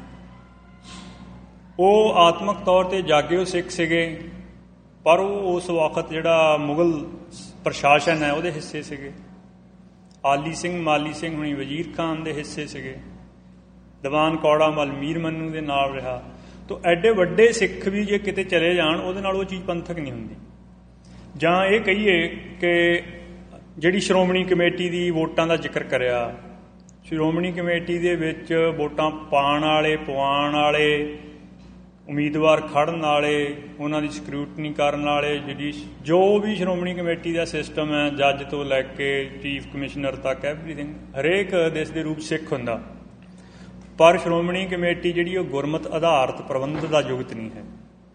ਉਹ ਆਤਮਿਕ ਤੌਰ 'ਤੇ ਜਾਗੇ ਸਿੱਖ ਸੀਗੇ, ਪਰ ਉਹ ਉਸ ਵਕਤ ਜਿਹੜਾ ਮੁਗਲ ਪ੍ਰਸ਼ਾਸਨ ਹੈ ਉਹਦੇ ਹਿੱਸੇ ਸੀਗੇ। ਆਲੀ ਸਿੰਘ, ਮਾਲੀ ਸਿੰਘ ਹੁਣੀ ਵਜ਼ੀਰ ਖਾਨ ਦੇ ਹਿੱਸੇ ਸੀਗੇ। ਦੀਵਾਨ ਕੌੜਾ ਮੱਲ ਮੀਰ ਮੰਨੂ ਦੇ ਨਾਲ ਰਿਹਾ। ਤਾਂ ਐਡੇ ਵੱਡੇ ਸਿੱਖ ਵੀ ਜੇ ਕਿਤੇ ਚਲੇ ਜਾਣ, ਉਹਦੇ ਨਾਲ ਉਹ ਚੀਜ਼ ਪੰਥਕ ਨਹੀਂ ਹੁੰਦੀ। ਜਾਂ ਇਹ ਕਹੀਏ ਕਿ ਜਿਹੜੀ ਸ਼੍ਰੋਮਣੀ ਕਮੇਟੀ ਦੀ ਵੋਟਾਂ ਦਾ ਜ਼ਿਕਰ ਕਰਿਆ, ਸ਼੍ਰੋਮਣੀ ਕਮੇਟੀ ਦੇ ਵਿੱਚ ਵੋਟਾਂ ਪਾਉਣ ਵਾਲੇ, ਪਵਾਉਣ ਵਾਲੇ, ਉਮੀਦਵਾਰ ਖੜ੍ਹਨ ਵਾਲੇ, ਉਹਨਾਂ ਦੀ ਸਕਰੂਟਨੀ ਕਰਨ ਵਾਲੇ, ਜੋ ਵੀ ਸ਼੍ਰੋਮਣੀ ਕਮੇਟੀ ਦਾ ਸਿਸਟਮ ਹੈ, ਜੱਜ ਤੋਂ ਲੈ ਕੇ ਚੀਫ ਕਮਿਸ਼ਨਰ ਤੱਕ, ਐਵਰੀਥਿੰਗ, ਹਰੇਕ ਦੇਸ਼ ਦੇ ਰੂਪ ਸਿੱਖ ਹੁੰਦਾ। ਪਰ ਸ਼੍ਰੋਮਣੀ ਕਮੇਟੀ ਜਿਹੜੀ ਉਹ ਗੁਰਮਤ ਆਧਾਰਿਤ ਪ੍ਰਬੰਧ ਦਾ ਯੁਗਤ ਨਹੀਂ ਹੈ।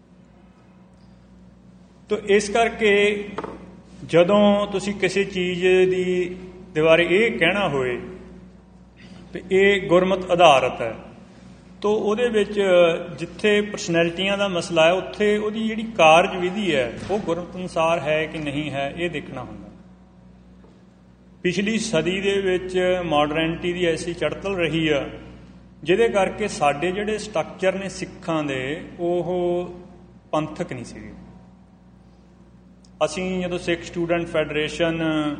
ਤਾਂ ਇਸ ਕਰਕੇ ਜਦੋਂ ਤੁਸੀਂ ਕਿਸੇ ਚੀਜ਼ ਦੇ ਬਾਰੇ ਇਹ ਕਹਿਣਾ ਹੋਏ ਤੇ ਇਹ ਗੁਰਮਤ ਆਧਾਰਿਤ ਹੈ, ਤਾਂ ਉਹਦੇ ਵਿੱਚ ਜਿੱਥੇ ਪਰਸਨੈਲਿਟੀਆਂ ਦਾ ਮਸਲਾ ਹੈ, ਉੱਥੇ ਉਹਦੀ ਜਿਹੜੀ ਕਾਰਜ ਵਿਧੀ ਹੈ ਉਹ ਗੁਰਮਤ ਅਨੁਸਾਰ ਹੈ ਕਿ ਨਹੀਂ ਹੈ, ਇਹ ਦੇਖਣਾ ਹੁੰਦਾ। ਪਿਛਲੀ ਸਦੀ ਦੇ ਵਿੱਚ ਮਾਡਰਨਿਟੀ ਦੀ ਐਸੀ ਚੜ੍ਹਤਲ ਰਹੀ ਆ, ਜਿਹਦੇ ਕਰਕੇ ਸਾਡੇ ਜਿਹੜੇ ਸਟਰਕਚਰ ਨੇ ਸਿੱਖਾਂ ਦੇ, ਉਹ ਪੰਥਕ ਨਹੀਂ ਸੀਗੇ। ਅਸੀਂ ਜਦੋਂ ਸਿੱਖ ਸਟੂਡੈਂਟ ਫੈਡਰੇਸ਼ਨ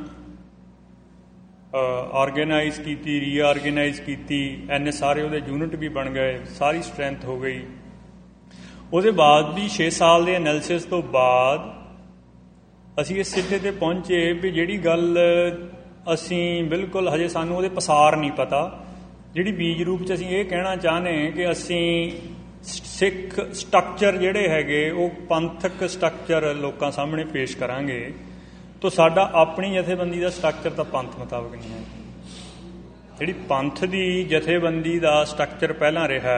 ਆਰਗੇਨਾਈਜ਼ ਕੀਤੀ, ਰੀਆਰਗੇਨਾਈਜ਼ ਕੀਤੀ, ਇੰਨੇ ਸਾਰੇ ਉਹਦੇ ਯੂਨਿਟ ਵੀ ਬਣ ਗਏ, ਸਾਰੀ ਸਟਰੈਂਥ ਹੋ ਗਈ। ਉਹਦੇ ਬਾਅਦ ਵੀ 6 ਸਾਲ ਦੇ ਐਨਾਲਿਸਿਸ ਤੋਂ ਬਾਅਦ ਅਸੀਂ ਇਸ ਸਿੱਟੇ 'ਤੇ ਪਹੁੰਚੇ ਵੀ ਜਿਹੜੀ ਗੱਲ ਅਸੀਂ ਬਿਲਕੁਲ ਹਜੇ ਸਾਨੂੰ ਉਹਦੇ ਪਸਾਰ ਨਹੀਂ ਪਤਾ, ਜਿਹੜੀ ਬੀਜ ਰੂਪ 'ਚ ਅਸੀਂ ਇਹ ਕਹਿਣਾ ਚਾਹੁੰਦੇ ਕਿ ਅਸੀਂ ਸਿੱਖ ਸਟਰਕਚਰ ਜਿਹੜੇ ਹੈਗੇ ਉਹ ਪੰਥਕ ਸਟਰਕਚਰ ਲੋਕਾਂ ਸਾਹਮਣੇ ਪੇਸ਼ ਕਰਾਂਗੇ, ਤਾਂ ਸਾਡਾ ਆਪਣੀ ਜਥੇਬੰਦੀ ਦਾ ਸਟਰਕਚਰ ਤਾਂ ਪੰਥ ਮੁਤਾਬਕ ਨਹੀਂ ਹੈ। ਜਿਹੜੀ ਪੰਥ ਦੀ ਜਥੇਬੰਦੀ ਦਾ ਸਟਰਕਚਰ ਪਹਿਲਾਂ ਰਿਹਾ,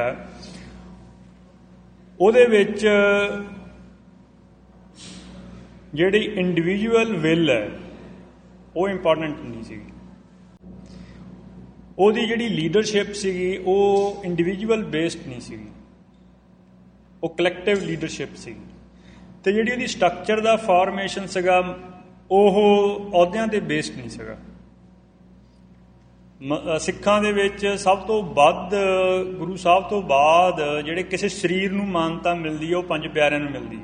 ਉਹਦੇ ਵਿੱਚ ਜਿਹੜੀ ਇੰਡੀਵਿਜੂਅਲ ਵਿਲ ਹੈ ਉਹ ਇੰਪੋਰਟੈਂਟ ਨਹੀਂ ਸੀਗੀ। ਉਹਦੀ ਜਿਹੜੀ ਲੀਡਰਸ਼ਿਪ ਸੀਗੀ ਉਹ ਇੰਡੀਵਿਜੂਅਲ ਬੇਸਡ ਨਹੀਂ ਸੀਗੀ, ਉਹ ਕਲੈਕਟਿਵ ਲੀਡਰਸ਼ਿਪ ਸੀਗੀ। ਅਤੇ ਜਿਹੜੀ ਉਹਦੀ ਸਟਰਕਚਰ ਦਾ ਫਾਰਮੇਸ਼ਨ ਸੀਗਾ ਉਹ ਅਹੁਦਿਆਂ 'ਤੇ ਬੇਸਡ ਨਹੀਂ ਸੀਗਾ। ਸਿੱਖਾਂ ਦੇ ਵਿੱਚ ਸਭ ਤੋਂ ਵੱਧ ਗੁਰੂ ਸਾਹਿਬ ਤੋਂ ਬਾਅਦ ਜਿਹੜੇ ਕਿਸੇ ਸਰੀਰ ਨੂੰ ਮਾਨਤਾ ਮਿਲਦੀ ਹੈ ਉਹ 5 ਪਿਆਰਿਆਂ ਨੂੰ ਮਿਲਦੀ।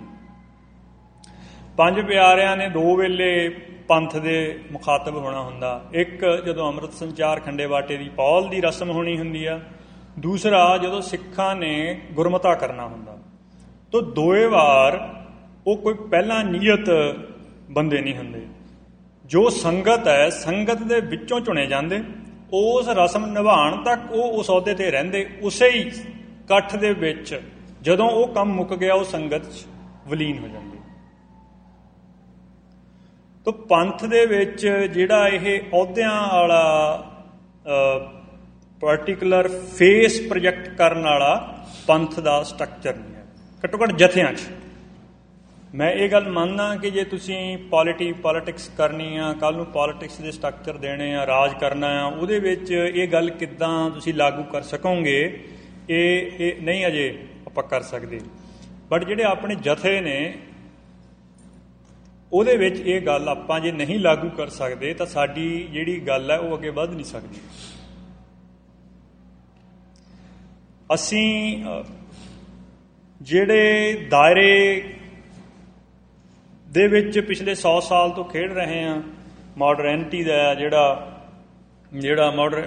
5 ਪਿਆਰਿਆਂ ਨੇ 2 ਵੇਲੇ ਪੰਥ ਦੇ ਮੁਖਾਤਬ ਹੋਣਾ ਹੁੰਦਾ। ਇੱਕ ਜਦੋਂ ਅੰਮ੍ਰਿਤ ਸੰਚਾਰ ਖੰਡੇ ਬਾਟੇ ਦੀ ਪੌਲ ਦੀ ਰਸਮ ਹੋਣੀ ਹੁੰਦੀ ਆ, ਦੂਸਰਾ ਜਦੋਂ ਸਿੱਖਾਂ ਨੇ ਗੁਰਮਤਾ ਕਰਨਾ ਹੁੰਦਾ। ਤਾਂ ਦੋਏ ਵਾਰ ਉਹ ਕੋਈ ਪਹਿਲਾਂ ਨਿਯਤ ਬੰਦੇ ਨਹੀਂ ਹੁੰਦੇ। ਜੋ ਸੰਗਤ ਹੈ, ਸੰਗਤ ਦੇ ਵਿੱਚੋਂ ਚੁਣੇ ਜਾਂਦੇ, ਉਸ ਰਸਮ ਨਿਭਾਉਣ ਤੱਕ ਉਹ ਉਸ ਅਹੁਦੇ 'ਤੇ ਰਹਿੰਦੇ। ਉਸੇ ਹੀ ਇਕੱਠ ਦੇ ਵਿੱਚ ਜਦੋਂ ਉਹ ਕੰਮ ਮੁੱਕ ਗਿਆ, ਉਹ ਸੰਗਤ 'ਚ ਵਿਲੀਨ ਹੋ ਜਾਂਦੇ। ਤਾਂ ਪੰਥ ਦੇ ਵਿੱਚ ਜਿਹੜਾ ਇਹ ਅਹੁਦਿਆਂ ਵਾਲਾ ਪਾਰਟੀਕੂਲਰ ਫੇਸ ਪ੍ਰੋਜੈਕਟ ਕਰਨ ਵਾਲਾ ਪੰਥ ਦਾ ਸਟਰਕਚਰ ਨਹੀਂ ਹੈ, ਘੱਟੋ ਘੱਟ ਜਥਿਆਂ 'ਚ। ਮੈਂ ਇਹ ਗੱਲ ਮੰਨਦਾ ਕਿ ਜੇ ਤੁਸੀਂ ਪੋਲੀਟਿਕਸ ਕਰਨੀ ਆ, ਕੱਲ੍ਹ ਨੂੰ ਪੋਲੀਟਿਕਸ ਦੇ ਸਟਰਕਚਰ ਦੇਣੇ ਆ, ਰਾਜ ਕਰਨਾ ਆ, ਉਹਦੇ ਵਿੱਚ ਇਹ ਗੱਲ ਕਿੱਦਾਂ ਤੁਸੀਂ ਲਾਗੂ ਕਰ ਸਕੋਗੇ, ਇਹ ਨਹੀਂ ਅਜੇ ਆਪਾਂ ਕਰ ਸਕਦੇ। ਬਟ ਜਿਹੜੇ ਆਪਣੇ ਜਥੇ ਨੇ, ਉਹਦੇ ਵਿੱਚ ਇਹ ਗੱਲ ਆਪਾਂ ਜੇ ਨਹੀਂ ਲਾਗੂ ਕਰ ਸਕਦੇ ਤਾਂ ਸਾਡੀ ਜਿਹੜੀ ਗੱਲ ਹੈ ਉਹ ਅੱਗੇ ਵੱਧ ਨਹੀਂ ਸਕਦੀ। ਅਸੀਂ ਜਿਹੜੇ ਦਾਇਰੇ ਦੇ ਵਿੱਚ ਪਿਛਲੇ 100 ਸਾਲ ਤੋਂ ਖੇਡ ਰਹੇ ਹਾਂ, ਮਾਡਰਨਿਟੀ ਦਾ ਜਿਹੜਾ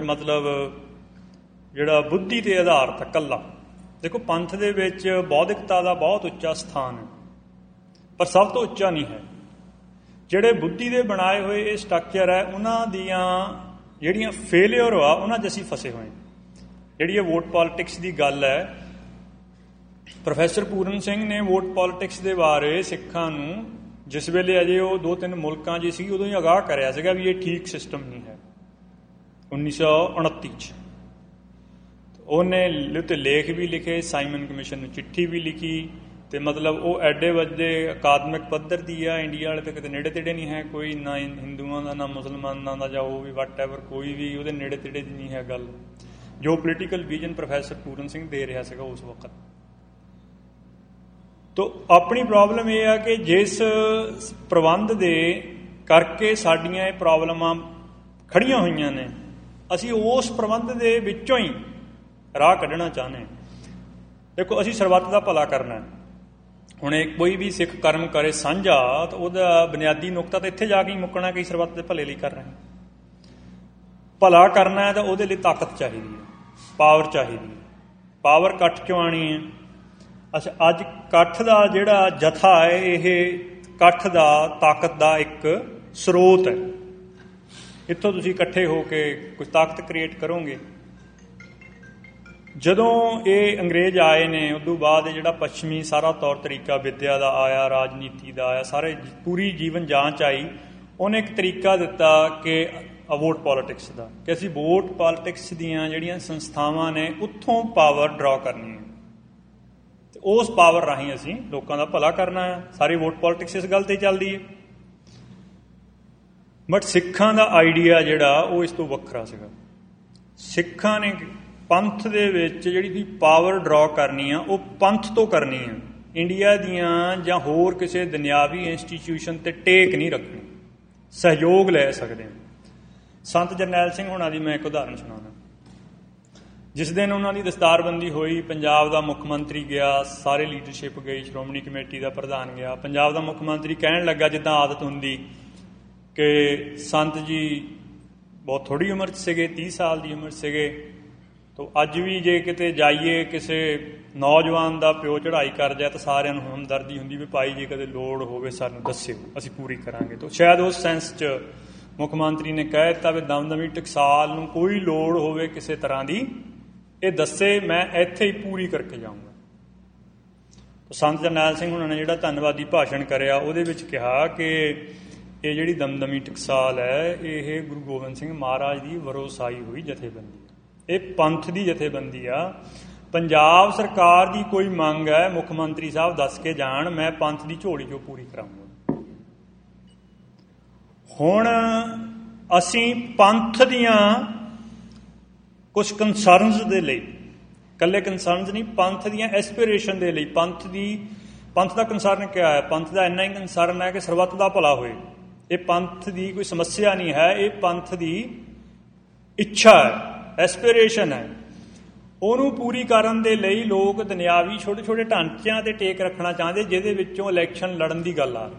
ਜਿਹੜਾ ਬੁੱਧੀ 'ਤੇ ਆਧਾਰਿਤ ਇਕੱਲਾ। ਦੇਖੋ, ਪੰਥ ਦੇ ਵਿੱਚ ਬੌਧਿਕਤਾ ਦਾ ਬਹੁਤ ਉੱਚਾ ਸਥਾਨ ਹੈ, ਪਰ ਸਭ ਤੋਂ ਉੱਚਾ ਨਹੀਂ ਹੈ। ਜਿਹੜੇ ਬੁੱਧੀ ਦੇ ਬਣਾਏ ਹੋਏ ਇਹ ਸਟਰਕਚਰ ਹੈ, ਉਹਨਾਂ ਦੀਆਂ ਜਿਹੜੀਆਂ ਫੇਲਿਅਰ ਆ, ਉਹਨਾਂ 'ਚ ਅਸੀਂ ਫਸੇ ਹੋਏ। ਜਿਹੜੀ ਇਹ ਵੋਟ ਪੋਲੀਟਿਕਸ ਦੀ ਗੱਲ ਹੈ, ਪ੍ਰੋਫੈਸਰ ਪੂਰਨ ਸਿੰਘ ਨੇ ਵੋਟ ਪੋਲੀਟਿਕਸ ਦੇ ਬਾਰੇ ਸਿੱਖਾਂ ਨੂੰ ਜਿਸ ਵੇਲੇ ਅਜੇ ਉਹ 2-3 ਮੁਲਕਾਂ 'ਚ ਸੀ, ਉਦੋਂ ਹੀ ਅਗਾਹ ਕਰਿਆ ਸੀਗਾ ਵੀ ਇਹ ਠੀਕ ਸਿਸਟਮ ਨਹੀਂ ਹੈ। 1929 'ਚ ਉਹਨੇ ਉੱਤੇ ਲੇਖ ਵੀ ਲਿਖੇ, ਸਾਈਮਨ ਕਮਿਸ਼ਨ ਨੂੰ ਚਿੱਠੀ ਵੀ ਲਿਖੀ। ਅਤੇ ਮਤਲਬ ਉਹ ਐਡੇ ਵੱਡੇ ਅਕਾਦਮਿਕ ਪੱਧਰ ਦੀ ਆ, ਇੰਡੀਆ ਵਾਲੇ ਤਾਂ ਕਿਤੇ ਨੇੜੇ ਤੇੜੇ ਨਹੀਂ ਹੈ ਕੋਈ, ਨਾ ਹਿੰਦੂਆਂ ਦਾ, ਨਾ ਮੁਸਲਮਾਨਾਂ ਦਾ, ਜਾਂ ਉਹ ਵੀ ਵਟ ਐਵਰ, ਕੋਈ ਵੀ ਉਹਦੇ ਨੇੜੇ ਤੇੜੇ ਦੀ ਨਹੀਂ ਹੈ ਗੱਲ, ਜੋ political vision professor Puran Singh ਦੇ ਰਿਹਾ ਸੀਗਾ ਉਸ ਵਕਤ। ਤੋ ਆਪਣੀ ਪ੍ਰੋਬਲਮ ਇਹ ਆ ਕਿ ਜਿਸ ਪ੍ਰਬੰਧ ਦੇ ਕਰਕੇ ਸਾਡੀਆਂ ਇਹ ਪ੍ਰੋਬਲਮਾਂ ਖੜੀਆਂ ਹੋਈਆਂ ਨੇ, ਅਸੀਂ ਉਸ ਪ੍ਰਬੰਧ ਦੇ ਵਿੱਚੋਂ ਹੀ ਰਾਹ ਕੱਢਣਾ ਚਾਹੁੰਦੇ ਹਾਂ। ਦੇਖੋ, ਅਸੀਂ ਸਰਬੱਤ ਦਾ ਭਲਾ ਕਰਨਾ। ਹੁਣ ਕੋਈ ਵੀ ਸਿੱਖ ਕਰਮ ਕਰੇ ਸਾਂਝਾ, ਤਾਂ ਉਹਦਾ ਬੁਨਿਆਦੀ ਨੁਕਤਾ ਤਾਂ ਇੱਥੇ ਜਾ ਕੇ ਹੀ ਮੁੱਕਣਾ ਕਿ ਸਰਬੱਤ ਦੇ ਭਲੇ ਲਈ ਕਰ ਰਹੇ ਹਾਂ। ਭਲਾ ਕਰਨਾ ਹੈ ਤਾਂ ਉਹਦੇ ਲਈ ਤਾਕਤ ਚਾਹੀਦੀ ਹੈ, ਪਾਵਰ ਚਾਹੀਦੀ ਹੈ। ਪਾਵਰ ਇਕੱਠ 'ਚੋਂ ਆਉਣੀ ਹੈ। ਅੱਛਾ, ਅੱਜ ਇਕੱਠ ਦਾ ਜਿਹੜਾ ਜਥਾ ਹੈ, ਇਹ ਇਕੱਠ ਦਾ ਤਾਕਤ ਦਾ ਇੱਕ ਸਰੋਤ ਹੈ। ਇੱਥੋਂ ਤੁਸੀਂ ਇਕੱਠੇ ਹੋ ਕੇ ਕੁਝ ਤਾਕਤ ਕ੍ਰੀਏਟ ਕਰੋਗੇ। ਜਦੋਂ ਇਹ ਅੰਗਰੇਜ਼ ਆਏ ਨੇ, ਉਦੋਂ ਬਾਅਦ ਜਿਹੜਾ ਪੱਛਮੀ ਸਾਰਾ ਤੌਰ ਤਰੀਕਾ ਵਿੱਦਿਆ ਦਾ ਆਇਆ, ਰਾਜਨੀਤੀ ਦਾ ਆਇਆ, ਸਾਰੇ ਪੂਰੀ ਜੀਵਨ ਜਾਂਚ ਆਈ। ਉਹਨੇ ਇੱਕ ਤਰੀਕਾ ਦਿੱਤਾ ਕਿ ਵੋਟ ਪੋਲੀਟਿਕਸ ਦਾ, ਕਿ ਅਸੀਂ ਵੋਟ ਪੋਲੀਟਿਕਸ ਦੀਆਂ ਜਿਹੜੀਆਂ ਸੰਸਥਾਵਾਂ ਨੇ ਉੱਥੋਂ ਪਾਵਰ ਡਰਾ ਕਰਨੀ ਹੈ, ਅਤੇ ਉਸ ਪਾਵਰ ਰਾਹੀਂ ਅਸੀਂ ਲੋਕਾਂ ਦਾ ਭਲਾ ਕਰਨਾ ਹੈ। ਸਾਰੀ ਵੋਟ ਪੋਲੀਟਿਕਸ ਇਸ ਗੱਲ 'ਤੇ ਚੱਲਦੀ ਹੈ। ਬਟ ਸਿੱਖਾਂ ਦਾ ਆਈਡੀਆ ਜਿਹੜਾ ਉਹ ਇਸ ਤੋਂ ਵੱਖਰਾ ਸੀਗਾ। ਸਿੱਖਾਂ ਨੇ ਪੰਥ ਦੇ ਵਿੱਚ ਜਿਹੜੀ ਤੁਸੀਂ ਪਾਵਰ ਡਰਾ ਕਰਨੀ ਆ, ਉਹ ਪੰਥ ਤੋਂ ਕਰਨੀ ਆ। ਇੰਡੀਆ ਦੀਆਂ ਜਾਂ ਹੋਰ ਕਿਸੇ ਦੁਨਿਆਵੀ ਇੰਸਟੀਟਿਊਸ਼ਨ 'ਤੇ ਟੇਕ ਨਹੀਂ ਰੱਖਣੀ, ਸਹਿਯੋਗ ਲੈ ਸਕਦੇ ਹਾਂ। ਸੰਤ ਜਰਨੈਲ ਸਿੰਘ ਹੋਣਾ ਦੀ ਮੈਂ ਇੱਕ ਉਦਾਹਰਨ ਸੁਣਾਉਣਾ। ਜਿਸ ਦਿਨ ਉਹਨਾਂ ਦੀ ਦਸਤਾਰਬੰਦੀ ਹੋਈ, ਪੰਜਾਬ ਦਾ ਮੁੱਖ ਮੰਤਰੀ ਗਿਆ, ਸਾਰੇ ਲੀਡਰਸ਼ਿਪ ਗਈ, ਸ਼੍ਰੋਮਣੀ ਕਮੇਟੀ ਦਾ ਪ੍ਰਧਾਨ ਗਿਆ। ਪੰਜਾਬ ਦਾ ਮੁੱਖ ਮੰਤਰੀ ਕਹਿਣ ਲੱਗਾ, ਜਿੱਦਾਂ ਆਦਤ ਹੁੰਦੀ, ਕਿ ਸੰਤ ਜੀ ਬਹੁਤ ਥੋੜ੍ਹੀ ਉਮਰ 'ਚ ਸੀਗੇ, 30 ਸਾਲ ਦੀ ਉਮਰ 'ਚ ਸੀਗੇ। ਤੋ ਅੱਜ ਵੀ ਜੇ ਕਿਤੇ ਜਾਈਏ, ਕਿਸੇ ਨੌਜਵਾਨ ਦਾ ਪਿਓ ਚੜ੍ਹਾਈ ਕਰ ਜਾਏ, ਤਾਂ ਸਾਰਿਆਂ ਨੂੰ ਹਮਦਰਦੀ ਹੁੰਦੀ ਵੀ ਭਾਈ ਜੇ ਕਦੇ ਲੋੜ ਹੋਵੇ ਸਾਨੂੰ ਦੱਸਿਓ, ਅਸੀਂ ਪੂਰੀ ਕਰਾਂਗੇ। ਤਾਂ ਸ਼ਾਇਦ ਉਸ ਸੈਂਸ 'ਚ ਮੁੱਖ ਮੰਤਰੀ ਨੇ ਕਹਿ ਦਿੱਤਾ ਵੀ ਦਮਦਮੀ ਟਕਸਾਲ ਨੂੰ ਕੋਈ ਲੋੜ ਹੋਵੇ ਕਿਸੇ ਤਰ੍ਹਾਂ ਦੀ, ਇਹ ਦੱਸੇ, ਮੈਂ ਇੱਥੇ ਹੀ ਪੂਰੀ ਕਰਕੇ ਜਾਊਂਗਾ। ਸੰਤ ਜਰਨੈਲ ਸਿੰਘ ਉਹਨਾਂ ਨੇ ਜਿਹੜਾ ਧੰਨਵਾਦੀ ਭਾਸ਼ਣ ਕਰਿਆ, ਉਹਦੇ ਵਿੱਚ ਕਿਹਾ ਕਿ ਇਹ ਜਿਹੜੀ ਦਮਦਮੀ ਟਕਸਾਲ ਹੈ, ਇਹ ਗੁਰੂ ਗੋਬਿੰਦ ਸਿੰਘ ਮਹਾਰਾਜ ਦੀ ਵਰੋਸਾਈ ਹੋਈ ਜਥੇਬੰਦੀ ਹੈ, ਇਹ ਪੰਥ ਦੀ ਜਥੇਬੰਦੀ ਆ। ਪੰਜਾਬ ਸਰਕਾਰ ਦੀ ਕੋਈ ਮੰਗ ਹੈ, ਮੁੱਖ ਮੰਤਰੀ ਸਾਹਿਬ ਦੱਸ ਕੇ ਜਾਣ, ਮੈਂ ਪੰਥ ਦੀ ਝੋਲੀ 'ਚੋਂ ਪੂਰੀ ਕਰਾਂਗਾ। ਹੁਣ ਅਸੀਂ ਪੰਥ ਦੀਆਂ ਕੁਝ ਕੰਸਰਨਸ ਦੇ ਲਈ, ਇਕੱਲੇ ਕੰਸਰਨਸ ਨਹੀਂ, ਪੰਥ ਦੀਆਂ ਐਸਪੀਰੇਸ਼ਨ ਦੇ ਲਈ, ਪੰਥ ਦਾ ਕੰਸਰਨ ਕਿਆ ਹੈ? ਪੰਥ ਦਾ ਇੰਨਾ ਹੀ ਕੰਸਰਨ ਹੈ ਕਿ ਸਰਬੱਤ ਦਾ ਭਲਾ ਹੋਏ। ਇਹ ਪੰਥ ਦੀ ਕੋਈ ਸਮੱਸਿਆ ਨਹੀਂ ਹੈ, ਇਹ ਪੰਥ ਦੀ ਇੱਛਾ ਹੈ, ਐਸਪੀਰੇਸ਼ਨ ਹੈ। ਉਹਨੂੰ ਪੂਰੀ ਕਰਨ ਦੇ ਲਈ ਲੋਕ ਦੁਨਿਆਵੀ ਛੋਟੇ ਛੋਟੇ ਢਾਂਚਿਆਂ 'ਤੇ ਟੇਕ ਰੱਖਣਾ ਚਾਹੁੰਦੇ, ਜਿਹਦੇ ਵਿੱਚੋਂ ਇਲੈਕਸ਼ਨ ਲੜਨ ਦੀ ਗੱਲ ਆ ਰਹੀ।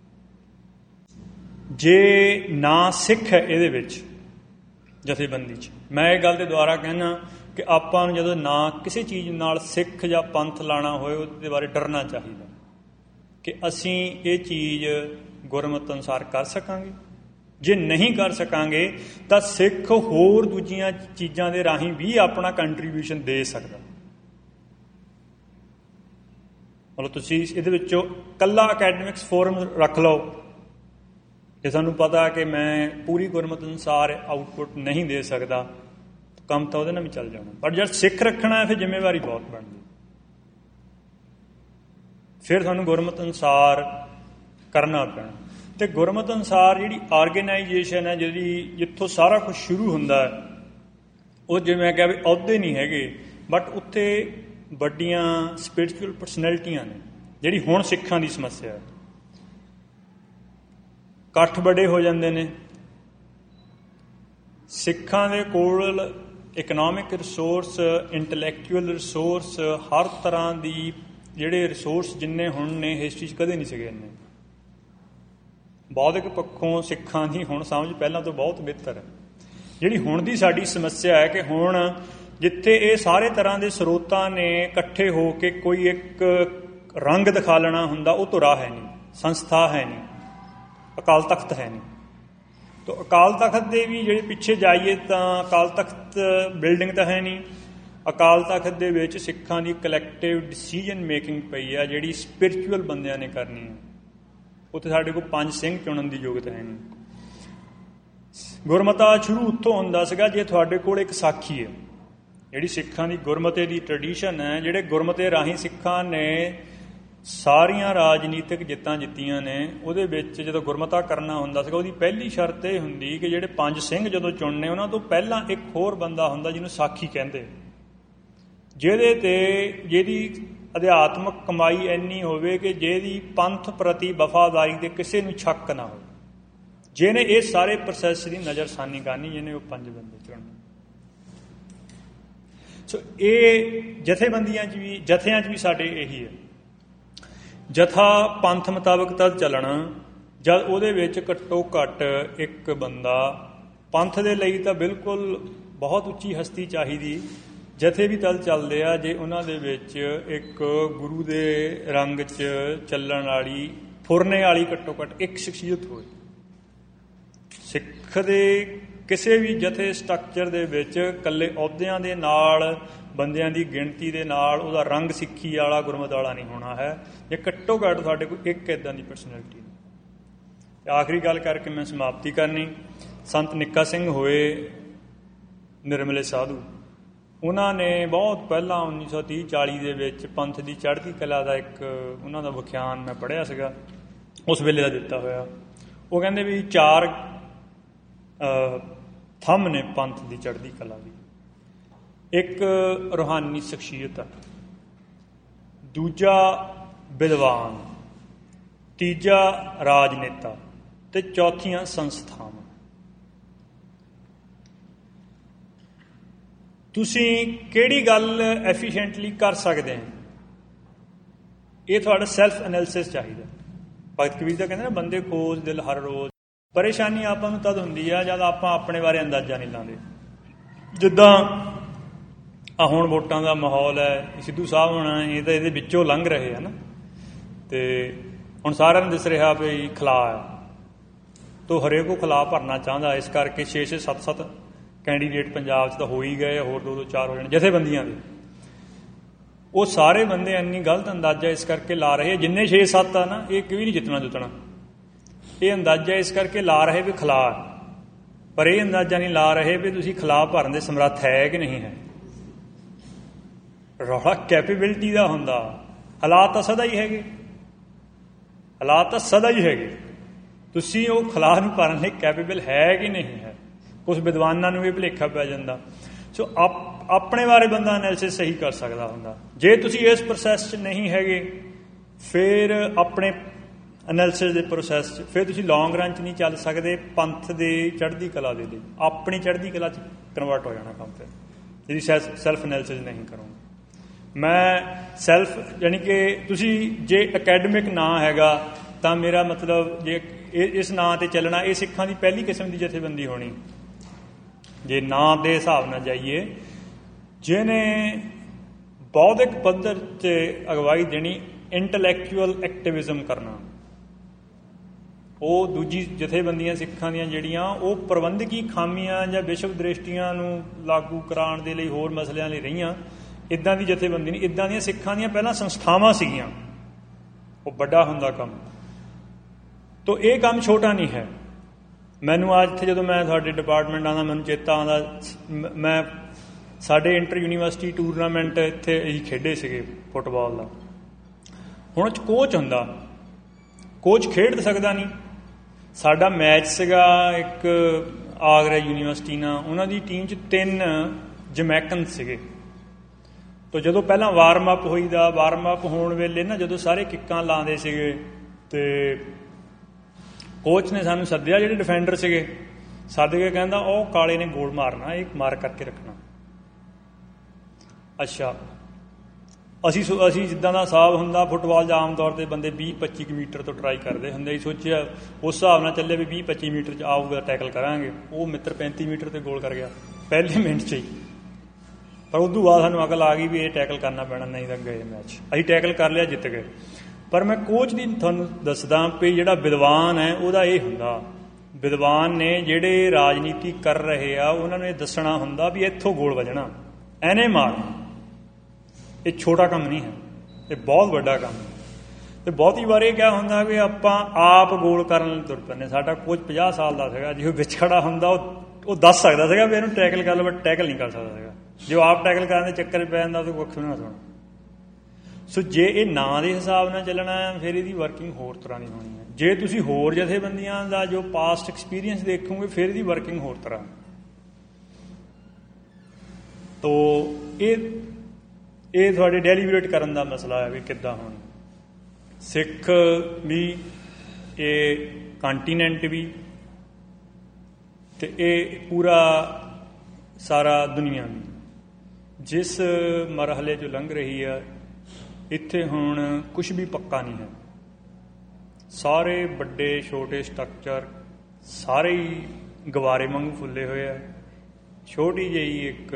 ਜੇ ਨਾ ਸਿੱਖ ਹੈ ਇਹਦੇ ਵਿੱਚ ਜਥੇਬੰਦੀ 'ਚ, ਮੈਂ ਇਹ ਗੱਲ ਦੇ ਦੁਆਰਾ ਕਹਿਣਾ ਕਿ ਆਪਾਂ ਨੂੰ ਜਦੋਂ ਨਾ ਕਿਸੇ ਚੀਜ਼ ਨਾਲ ਸਿੱਖ ਜਾਂ ਪੰਥ ਲਾਣਾ ਹੋਏ, ਉਹਦੇ ਬਾਰੇ ਡਰਨਾ ਚਾਹੀਦਾ ਕਿ ਅਸੀਂ ਇਹ ਚੀਜ਼ ਗੁਰਮਤਿ ਅਨੁਸਾਰ ਕਰ ਸਕਾਂਗੇ। ਜੇ ਨਹੀਂ ਕਰ ਸਕਾਂਗੇ ਤਾਂ ਸਿੱਖ ਹੋਰ ਦੂਜੀਆਂ ਚੀਜ਼ਾਂ ਦੇ ਰਾਹੀਂ ਵੀ ਆਪਣਾ ਕੰਟਰੀਬਿਊਸ਼ਨ ਦੇ ਸਕਦਾ। ਮਤਲਬ ਤੁਸੀਂ ਇਹਦੇ ਵਿੱਚੋਂ ਇਕੱਲਾ ਅਕੈਡਮਿਕਸ ਫੋਰਮ ਰੱਖ ਲਓ, ਜੇ ਸਾਨੂੰ ਪਤਾ ਕਿ ਮੈਂ ਪੂਰੀ ਗੁਰਮਤਿ ਅਨੁਸਾਰ ਆਊਟਪੁੱਟ ਨਹੀਂ ਦੇ ਸਕਦਾ, ਕੰਮ ਤਾਂ ਉਹਦੇ ਨਾਲ ਵੀ ਚੱਲ ਜਾਣਾ। ਪਰ ਜਦ ਸਿੱਖ ਰੱਖਣਾ ਹੈ, ਫਿਰ ਜ਼ਿੰਮੇਵਾਰੀ ਬਹੁਤ ਬਣਦੀ। ਫਿਰ ਤੁਹਾਨੂੰ ਗੁਰਮਤਿ ਅਨੁਸਾਰ ਕਰਨਾ ਪੈਣਾ। ਅਤੇ ਗੁਰਮਤਿ ਅਨੁਸਾਰ ਜਿਹੜੀ ਆਰਗੇਨਾਈਜੇਸ਼ਨ ਹੈ, ਜਿੱਥੋਂ ਸਾਰਾ ਕੁਝ ਸ਼ੁਰੂ ਹੁੰਦਾ ਹੈ, ਉਹ ਜਿਵੇਂ ਮੈਂ ਕਿਹਾ ਵੀ ਅਹੁਦੇ ਨਹੀਂ ਹੈਗੇ, ਬਟ ਉੱਥੇ ਵੱਡੀਆਂ ਸਪਿਰਿਚੁਅਲ ਪਰਸਨੈਲਿਟੀਆਂ ਨੇ। ਜਿਹੜੀ ਹੁਣ ਸਿੱਖਾਂ ਦੀ ਸਮੱਸਿਆ ਹੈ, ਇਕੱਠ ਵੱਡੇ ਹੋ ਜਾਂਦੇ ਨੇ। ਸਿੱਖਾਂ ਦੇ ਕੋਲ ਇਕਨੋਮਿਕ ਰਿਸੋਰਸ, ਇੰਟਲੈਕਚੁਅਲ ਰਿਸੋਰਸ, ਹਰ ਤਰ੍ਹਾਂ ਦੀ ਜਿਹੜੇ ਰਿਸੋਰਸ ਜਿੰਨੇ ਹੁਣ ਨੇ, ਹਿਸਟਰੀ 'ਚ ਕਦੇ ਨਹੀਂ ਸੀਗੇ ਇੰਨੇ। ਬੌਧਿਕ ਪੱਖੋਂ ਸਿੱਖਾਂ ਦੀ ਹੁਣ ਸਮਝ ਪਹਿਲਾਂ ਤੋਂ ਬਹੁਤ ਬਿਹਤਰ ਹੈ। ਜਿਹੜੀ ਹੁਣ ਦੀ ਸਾਡੀ ਸਮੱਸਿਆ ਹੈ ਕਿ ਹੁਣ ਜਿੱਥੇ ਇਹ ਸਾਰੇ ਤਰ੍ਹਾਂ ਦੇ ਸਰੋਤਾਂ ਨੇ ਇਕੱਠੇ ਹੋ ਕੇ ਕੋਈ ਇੱਕ ਰੰਗ ਦਿਖਾ ਲੈਣਾ ਹੁੰਦਾ, ਉਹ ਧੁਰਾ ਹੈ ਨਹੀਂ, ਸੰਸਥਾ ਹੈ ਨਹੀਂ, ਅਕਾਲ ਤਖਤ ਹੈ ਨਹੀਂ। ਤਾਂ ਅਕਾਲ ਤਖਤ ਦੇ ਵੀ ਜਿਹੜੇ ਪਿੱਛੇ ਜਾਈਏ ਤਾਂ ਅਕਾਲ ਤਖਤ ਬਿਲਡਿੰਗ ਤਾਂ ਹੈ ਨਹੀਂ। ਅਕਾਲ ਤਖਤ ਦੇ ਵਿੱਚ ਸਿੱਖਾਂ ਦੀ ਕਲੈਕਟਿਵ ਡਿਸੀਜਨ ਮੇਕਿੰਗ ਪਈ ਆ, ਜਿਹੜੀ ਸਪਿਰਿਚੁਅਲ ਬੰਦਿਆਂ ਨੇ ਕਰਨੀ ਹੈ। ਉੱਥੇ ਸਾਡੇ ਕੋਲ 5 ਸਿੰਘ ਚੁਣਨ ਦੀ ਯੋਗਤਾ ਹੈ ਨਹੀਂ। ਗੁਰਮਤਾ ਸ਼ੁਰੂ ਉੱਥੋਂ ਹੁੰਦਾ ਸੀਗਾ, ਜੇ ਤੁਹਾਡੇ ਕੋਲ ਇੱਕ ਸਾਖੀ ਹੈ, ਜਿਹੜੀ ਸਿੱਖਾਂ ਦੀ ਗੁਰਮਤੇ ਦੀ ਟ੍ਰੈਡੀਸ਼ਨ ਹੈ, ਜਿਹੜੇ ਗੁਰਮਤੇ ਰਾਹੀਂ ਸਿੱਖਾਂ ਨੇ ਸਾਰੀਆਂ ਰਾਜਨੀਤਿਕ ਜਿੱਤਾਂ ਜਿੱਤੀਆਂ ਨੇ, ਉਹਦੇ ਵਿੱਚ ਜਦੋਂ ਗੁਰਮਤਾ ਕਰਨਾ ਹੁੰਦਾ ਸੀਗਾ, ਉਹਦੀ ਪਹਿਲੀ ਸ਼ਰਤ ਇਹ ਹੁੰਦੀ ਕਿ ਜਿਹੜੇ 5 ਸਿੰਘ ਜਦੋਂ ਚੁਣਨੇ, ਉਹਨਾਂ ਤੋਂ ਪਹਿਲਾਂ ਇੱਕ ਹੋਰ ਬੰਦਾ ਹੁੰਦਾ ਜਿਹਨੂੰ ਸਾਖੀ ਕਹਿੰਦੇ, ਜਿਹਦੀ ਅਧਿਆਤਮਕ ਕਮਾਈ ਇੰਨੀ ਹੋਵੇ ਕਿ ਜਿਹਦੀ ਪੰਥ ਪ੍ਰਤੀ ਵਫਾਦਾਰੀ ਦੇ ਕਿਸੇ ਨੂੰ ਸ਼ੱਕ ਨਾ ਹੋਵੇ। ਜਿਹਨੇ ਇਹ ਸਾਰੇ ਪ੍ਰੋਸੈਸ ਦੀ ਨਜ਼ਰਸਾਨੀ ਕਰਨੀ, ਜਿਹਨੇ ਉਹ 5 ਬੰਦੇ ਚੁਣਨੇ। ਸੋ ਇਹ ਜਥੇਬੰਦੀਆਂ 'ਚ ਵੀ, ਜਥਿਆਂ 'ਚ ਵੀ ਸਾਡੇ ਇਹੀ ਹੈ। ਜਥਾ ਪੰਥ ਮੁਤਾਬਕ ਤਦ ਚੱਲਣਾ ਜਦ ਉਹਦੇ ਵਿੱਚ ਘੱਟੋ ਘੱਟ ਇੱਕ ਬੰਦਾ, ਪੰਥ ਦੇ ਲਈ ਤਾਂ ਬਿਲਕੁਲ ਬਹੁਤ ਉੱਚੀ ਹਸਤੀ ਚਾਹੀਦੀ, ਜਥੇ ਵੀ ਤਦ ਚੱਲਦੇ ਆ ਜੇ ਉਹਨਾਂ ਦੇ ਵਿੱਚ ਇੱਕ ਗੁਰੂ ਦੇ ਰੰਗ 'ਚ ਚੱਲਣ ਵਾਲੀ, ਫੁਰਨੇ ਵਾਲੀ ਘੱਟੋ ਘੱਟ ਇੱਕ ਸ਼ਖਸੀਅਤ ਹੋਵੇ। ਸਿੱਖ ਦੇ ਕਿਸੇ ਵੀ ਜਥੇ ਸਟਰਕਚਰ ਦੇ ਵਿੱਚ ਇਕੱਲੇ ਅਹੁਦਿਆਂ ਦੇ ਨਾਲ, ਬੰਦਿਆਂ ਦੀ ਗਿਣਤੀ ਦੇ ਨਾਲ ਉਹਦਾ ਰੰਗ ਸਿੱਖੀ ਵਾਲਾ, ਗੁਰਮਤਿ ਵਾਲਾ ਨਹੀਂ ਹੋਣਾ ਹੈ। ਜੇ ਘੱਟੋ ਘੱਟ ਸਾਡੇ ਕੋਲ ਇੱਕ ਇੱਦਾਂ ਦੀ ਪਰਸਨੈਲਿਟੀ। ਆਖਰੀ ਗੱਲ ਕਰਕੇ ਮੈਂ ਸਮਾਪਤੀ ਕਰਨੀ। ਸੰਤ ਨਿੱਕਾ ਸਿੰਘ ਹੋਏ ਨਿਰਮਲੇ ਸਾਧੂ, ਉਹਨਾਂ ਨੇ ਬਹੁਤ ਪਹਿਲਾਂ 1930-40 ਦੇ ਵਿੱਚ ਪੰਥ ਦੀ ਚੜ੍ਹਦੀ ਕਲਾ ਦਾ ਇੱਕ ਉਹਨਾਂ ਦਾ ਵਿਖਿਆਨ ਮੈਂ ਪੜ੍ਹਿਆ ਸੀਗਾ, ਉਸ ਵੇਲੇ ਦਾ ਦਿੱਤਾ ਹੋਇਆ। ਉਹ ਕਹਿੰਦੇ ਵੀ 4 ਥੰਮ ਨੇ ਪੰਥ ਦੀ ਚੜ੍ਹਦੀ ਕਲਾ ਦੀ। ਇੱਕ ਰੂਹਾਨੀ ਸ਼ਖਸੀਅਤ ਆ, ਦੂਜਾ ਵਿਦਵਾਨ, ਤੀਜਾ ਰਾਜਨੇਤਾ ਤੇ ਚੌਥੀਆਂ ਸੰਸਥਾਵਾਂ। ਤੁਸੀਂ ਕਿਹੜੀ ਗੱਲ ਐਫੀਸ਼ੀਐਂਟਲੀ ਕਰ ਸਕਦੇ ਹੋ, ਇਹ ਤੁਹਾਡਾ ਸੈਲਫ ਐਨਾਲਿਸਿਸ ਚਾਹੀਦਾ। ਭਗਤ ਕਬੀਰ ਦਾ ਕਹਿੰਦੇ ਨਾ, ਬੰਦੇ ਖੋਜ ਦਿਲ ਹਰ ਰੋਜ਼। ਪਰੇਸ਼ਾਨੀ ਆਪਾਂ ਨੂੰ ਤਦ ਹੁੰਦੀ ਆ ਜਦ ਆਪਾਂ ਆਪਣੇ ਬਾਰੇ ਅੰਦਾਜ਼ਾ ਨਹੀਂ ਲਾਉਂਦੇ। ਜਿੱਦਾਂ ਆ ਹੁਣ ਵੋਟਾਂ ਦਾ ਮਾਹੌਲ ਹੈ, ਸਿੱਧੂ ਸਾਹਿਬ ਹੁਣ ਇਹ ਤਾਂ ਇਹਦੇ ਵਿੱਚੋਂ ਲੰਘ ਰਹੇ ਆ ਨਾ, ਤੇ ਹੁਣ ਸਾਰਿਆਂ ਨੂੰ ਦਿਸ ਰਿਹਾ ਵੀ ਖਿਲਾਅ ਹੈ, ਤੋ ਹਰੇਕ ਉਹ ਖਿਲਾਅ ਭਰਨਾ ਚਾਹੁੰਦਾ। ਇਸ ਕਰਕੇ 6-6 7-7 ਕੈਂਡੀਡੇਟ ਪੰਜਾਬ 'ਚ ਤਾਂ ਹੋ ਹੀ ਗਏ, ਹੋਰ 2-4 ਹੋ ਜਾਣੇ ਜਥੇਬੰਦੀਆਂ ਦੇ। ਉਹ ਸਾਰੇ ਬੰਦੇ ਇੰਨੀ ਗਲਤ ਅੰਦਾਜ਼ਾ ਇਸ ਕਰਕੇ ਲਾ ਰਹੇ, ਜਿੰਨੇ 6-7 ਆ ਨਾ, ਇਹ ਕੋਈ ਨਹੀਂ ਜਿੱਤਣਾ ਜੁੱਤਣਾ। ਇਹ ਅੰਦਾਜ਼ਾ ਇਸ ਕਰਕੇ ਲਾ ਰਹੇ ਵੀ ਖਿਲਾਅ, ਪਰ ਇਹ ਅੰਦਾਜ਼ਾ ਨਹੀਂ ਲਾ ਰਹੇ ਵੀ ਤੁਸੀਂ ਖਿਲਾਅ ਭਰਨ ਦੇ ਸਮਰੱਥ ਹੈ ਕਿ ਨਹੀਂ ਹੈ। ਰੌਲਾ ਕੈਪੇਬਿਲਿਟੀ ਦਾ ਹੁੰਦਾ। ਹਾਲਾਤ ਤਾਂ ਸਦਾ ਹੀ ਹੈਗੇ, ਹਾਲਾਤ ਤਾਂ ਸਦਾ ਹੀ ਹੈਗੇ। ਤੁਸੀਂ ਉਹ ਖਿਲਾਅ ਨੂੰ ਭਰਨ ਲਈ ਕੈਪੇਬਲ ਹੈ ਕਿ ਨਹੀਂ ਹੈ। ਕੁਛ ਵਿਦਵਾਨਾਂ ਨੂੰ ਇਹ ਭੁਲੇਖਾ ਪੈ ਜਾਂਦਾ। ਸੋ ਆਪਣੇ ਬਾਰੇ ਬੰਦਾ ਐਨਾਲਿਸਿਸ ਸਹੀ ਕਰ ਸਕਦਾ ਹੁੰਦਾ। ਜੇ ਤੁਸੀਂ ਇਸ ਪ੍ਰੋਸੈਸ 'ਚ ਨਹੀਂ ਹੈਗੇ, ਫਿਰ ਆਪਣੇ ਐਨਾਲਿਸਿਸ ਦੇ ਪ੍ਰੋਸੈਸ 'ਚ ਫਿਰ ਤੁਸੀਂ ਲੌਂਗ ਰਨ 'ਚ ਨਹੀਂ ਚੱਲ ਸਕਦੇ ਪੰਥ ਦੇ ਚੜ੍ਹਦੀ ਕਲਾ ਦੇ ਲਈ। ਆਪਣੀ ਚੜ੍ਹਦੀ ਕਲਾ 'ਚ ਕਨਵਰਟ ਹੋ ਜਾਣਾ ਕੰਮ ਫਿਰ, ਜਿਹੜੀ ਸੈਲਫ ਐਨਾਲਿਸਿਸ ਨਹੀਂ ਕਰੋਗੇ। ਮੈਂ ਸੈਲਫ ਯਾਨੀ ਕਿ ਤੁਸੀਂ ਜੇ ਅਕੈਡਮਿਕ ਨਾਂ ਹੈਗਾ ਤਾਂ ਮੇਰਾ ਮਤਲਬ ਜੇ ਇਸ ਨਾਂ 'ਤੇ ਚੱਲਣਾ, ਇਹ ਸਿੱਖਾਂ ਦੀ ਪਹਿਲੀ ਕਿਸਮ ਦੀ ਜਥੇਬੰਦੀ ਹੋਣੀ। ਜੇ ਨਾਂ ਦੇ ਹਿਸਾਬ ਨਾਲ ਜਾਈਏ, ਜਿਹਨੇ ਬੌਧਿਕ ਪੱਧਰ 'ਤੇ ਅਗਵਾਈ ਦੇਣੀ, ਇੰਟਲੈਕਚੁਅਲ ਐਕਟਿਵਿਜ਼ਮ ਕਰਨਾ, ਉਹ ਦੂਜੀ ਜਥੇਬੰਦੀਆਂ ਸਿੱਖਾਂ ਦੀਆਂ ਜਿਹੜੀਆਂ ਉਹ ਪ੍ਰਬੰਧਕੀ ਖਾਮੀਆਂ ਜਾਂ ਵਿਸ਼ਵ ਦ੍ਰਿਸ਼ਟੀਆਂ ਨੂੰ ਲਾਗੂ ਕਰਾਉਣ ਦੇ ਲਈ, ਹੋਰ ਮਸਲਿਆਂ ਲਈ ਰਹੀਆਂ। ਇੱਦਾਂ ਦੀ ਜਥੇਬੰਦੀ ਨਹੀਂ। ਇੱਦਾਂ ਦੀਆਂ ਸਿੱਖਾਂ ਦੀਆਂ ਪਹਿਲਾਂ ਸੰਸਥਾਵਾਂ ਸੀਗੀਆਂ, ਉਹ ਵੱਡਾ ਹੁੰਦਾ ਕੰਮ। ਤੋ ਇਹ ਕੰਮ ਛੋਟਾ ਨਹੀਂ ਹੈ। ਮੈਨੂੰ ਅੱਜ ਇੱਥੇ ਜਦੋਂ ਮੈਂ ਤੁਹਾਡੇ ਡਿਪਾਰਟਮੈਂਟ ਆਉਂਦਾ, ਮੈਨੂੰ ਚੇਤਾ ਆਉਂਦਾ, ਮੈਂ ਸਾਡੇ ਇੰਟਰ ਯੂਨੀਵਰਸਿਟੀ ਟੂਰਨਾਮੈਂਟ ਇੱਥੇ ਅਸੀਂ ਖੇਡੇ ਸੀਗੇ ਫੁੱਟਬਾਲ ਦਾ। ਹੁਣ 'ਚ ਕੋਚ ਹੁੰਦਾ, ਕੋਚ ਖੇਡ ਸਕਦਾ ਨਹੀਂ। ਸਾਡਾ ਮੈਚ ਸੀਗਾ ਇੱਕ ਆਗਰਾ ਯੂਨੀਵਰਸਿਟੀ ਨਾਲ, ਉਹਨਾਂ ਦੀ ਟੀਮ 'ਚ 3 ਜਮੈਕਨ ਸੀਗੇ। ਤੋ ਜਦੋਂ ਪਹਿਲਾਂ ਵਾਰਮ ਅਪ ਹੋਈਦਾ, ਵਾਰਮ ਅਪ ਹੋਣ ਵੇਲੇ ਨਾ ਜਦੋਂ ਸਾਰੇ ਕਿੱਕਾਂ ਲਾਉਂਦੇ ਸੀਗੇ, ਤੇ ਕੋਚ ਨੇ ਸਾਨੂੰ ਸੱਦਿਆ, ਜਿਹੜੇ ਡਿਫੈਂਡਰ ਸੀਗੇ ਸੱਦ ਕੇ ਕਹਿੰਦਾ ਉਹ ਕਾਲੇ ਨੇ ਗੋਲ ਮਾਰਨਾ, ਇਹ ਮਾਰ ਕਰਕੇ ਰੱਖਣਾ। ਅੱਛਾ, ਅਸੀਂ ਜਿੱਦਾਂ ਦਾ ਹਿਸਾਬ ਹੁੰਦਾ ਫੁੱਟਬਾਲ 'ਚ ਆਮ ਤੌਰ 'ਤੇ ਬੰਦੇ 20-25 ਮੀਟਰ ਤੋਂ ਟਰਾਈ ਕਰਦੇ ਹੁੰਦੇ। ਅਸੀਂ ਸੋਚਿਆ ਉਸ ਹਿਸਾਬ ਨਾਲ ਚੱਲੇ ਵੀ 20-25 ਮੀਟਰ 'ਚ ਆਊਗਾ, ਟੈਕਲ ਕਰਾਂਗੇ। ਉਹ ਮਿੱਤਰ 35 ਮੀਟਰ 'ਤੇ ਗੋਲ ਕਰ ਗਿਆ ਪਹਿਲੇ ਮਿੰਟ 'ਚ ਹੀ। ਪਰ ਉਦੋਂ ਬਾਅਦ ਸਾਨੂੰ ਅਕਲ ਆ ਗਈ ਵੀ ਇਹ ਟੈਕਲ ਕਰਨਾ ਪੈਣਾ, ਨਹੀਂ ਤਾਂ ਗਏ ਮੈਚ। ਅਸੀਂ ਟੈਕਲ ਕਰ ਲਿਆ, ਜਿੱਤ ਗਏ। ਪਰ ਮੈਂ ਕੋਚ ਦੀ ਤੁਹਾਨੂੰ ਦੱਸਦਾ ਵੀ ਜਿਹੜਾ ਵਿਦਵਾਨ ਹੈ ਉਹਦਾ ਇਹ ਹੁੰਦਾ, ਵਿਦਵਾਨ ਨੇ ਜਿਹੜੇ ਰਾਜਨੀਤੀ ਕਰ ਰਹੇ ਆ ਉਹਨਾਂ ਨੂੰ ਇਹ ਦੱਸਣਾ ਹੁੰਦਾ ਵੀ ਇੱਥੋਂ ਗੋਲ ਵੱਜਣਾ, ਐਨੇ ਮਾਰਨਾ। ਇਹ ਛੋਟਾ ਕੰਮ ਨਹੀਂ ਹੈ, ਇਹ ਬਹੁਤ ਵੱਡਾ ਕੰਮ ਹੈ। ਅਤੇ ਬਹੁਤੀ ਵਾਰ ਇਹ ਕਿਹਾ ਹੁੰਦਾ ਵੀ ਆਪਾਂ ਆਪ ਗੋਲ ਕਰਨ ਲਈ ਤੁਰ ਪੈਂਦੇ। ਸਾਡਾ ਕੋਚ 50 ਸਾਲ ਦਾ ਸੀਗਾ, ਜੇ ਉਹ ਵਿੱਚ ਖੜਾ ਹੁੰਦਾ ਉਹ ਦੱਸ ਸਕਦਾ ਸੀਗਾ ਵੀ ਇਹਨੂੰ ਟੈਕਲ ਕਰ ਲਓ, ਬਟ ਟੈਕਲ ਨਹੀਂ ਕਰ ਸਕਦਾ ਸੀਗਾ। ਜੇ ਉਹ ਆਪ ਟੈਕਲ ਕਰਨ ਦੇ ਚੱਕਰ 'ਚ ਪੈ ਜਾਂਦਾ, ਉਹ ਕੁੱਖ ਵੀ ਨਾ ਸੁਣਾ। ਸੋ ਜੇ ਇਹ ਨਾਂ ਦੇ ਹਿਸਾਬ ਨਾਲ ਚੱਲਣਾ ਹੈ, ਫਿਰ ਇਹਦੀ ਵਰਕਿੰਗ ਹੋਰ ਤਰ੍ਹਾਂ ਦੀ ਹੋਣੀ ਹੈ। ਜੇ ਤੁਸੀਂ ਹੋਰ ਜਥੇਬੰਦੀਆਂ ਦਾ ਜੋ ਪਾਸਟ ਐਕਸਪੀਰੀਅੰਸ ਦੇਖੋਗੇ, ਫਿਰ ਇਹਦੀ ਵਰਕਿੰਗ ਹੋਰ ਤਰ੍ਹਾਂ। ਤੋ ਇਹ ਤੁਹਾਡੇ ਡੈਲੀਬਰੇਟ ਕਰਨ ਦਾ ਮਸਲਾ ਹੈ ਵੀ ਕਿੱਦਾਂ ਹੋਣੀ। ਸਿੱਖ ਵੀ, ਇਹ ਕੰਟੀਨੈਂਟ ਵੀ, ਅਤੇ ਇਹ ਪੂਰਾ ਸਾਰਾ ਦੁਨੀਆ ਵੀ ਜਿਸ ਮਰਹਲੇ 'ਚੋਂ ਲੰਘ ਰਹੀ ਆ, ਇੱਥੇ ਹੁਣ ਕੁਛ ਵੀ ਪੱਕਾ ਨਹੀਂ ਹੈ। ਸਾਰੇ ਵੱਡੇ ਛੋਟੇ ਸਟਰਕਚਰ ਸਾਰੇ ਹੀ ਗਵਾਰੇ ਵਾਂਗੂ ਫੁੱਲੇ ਹੋਏ ਆ। ਛੋਟੀ ਜਿਹੀ ਇੱਕ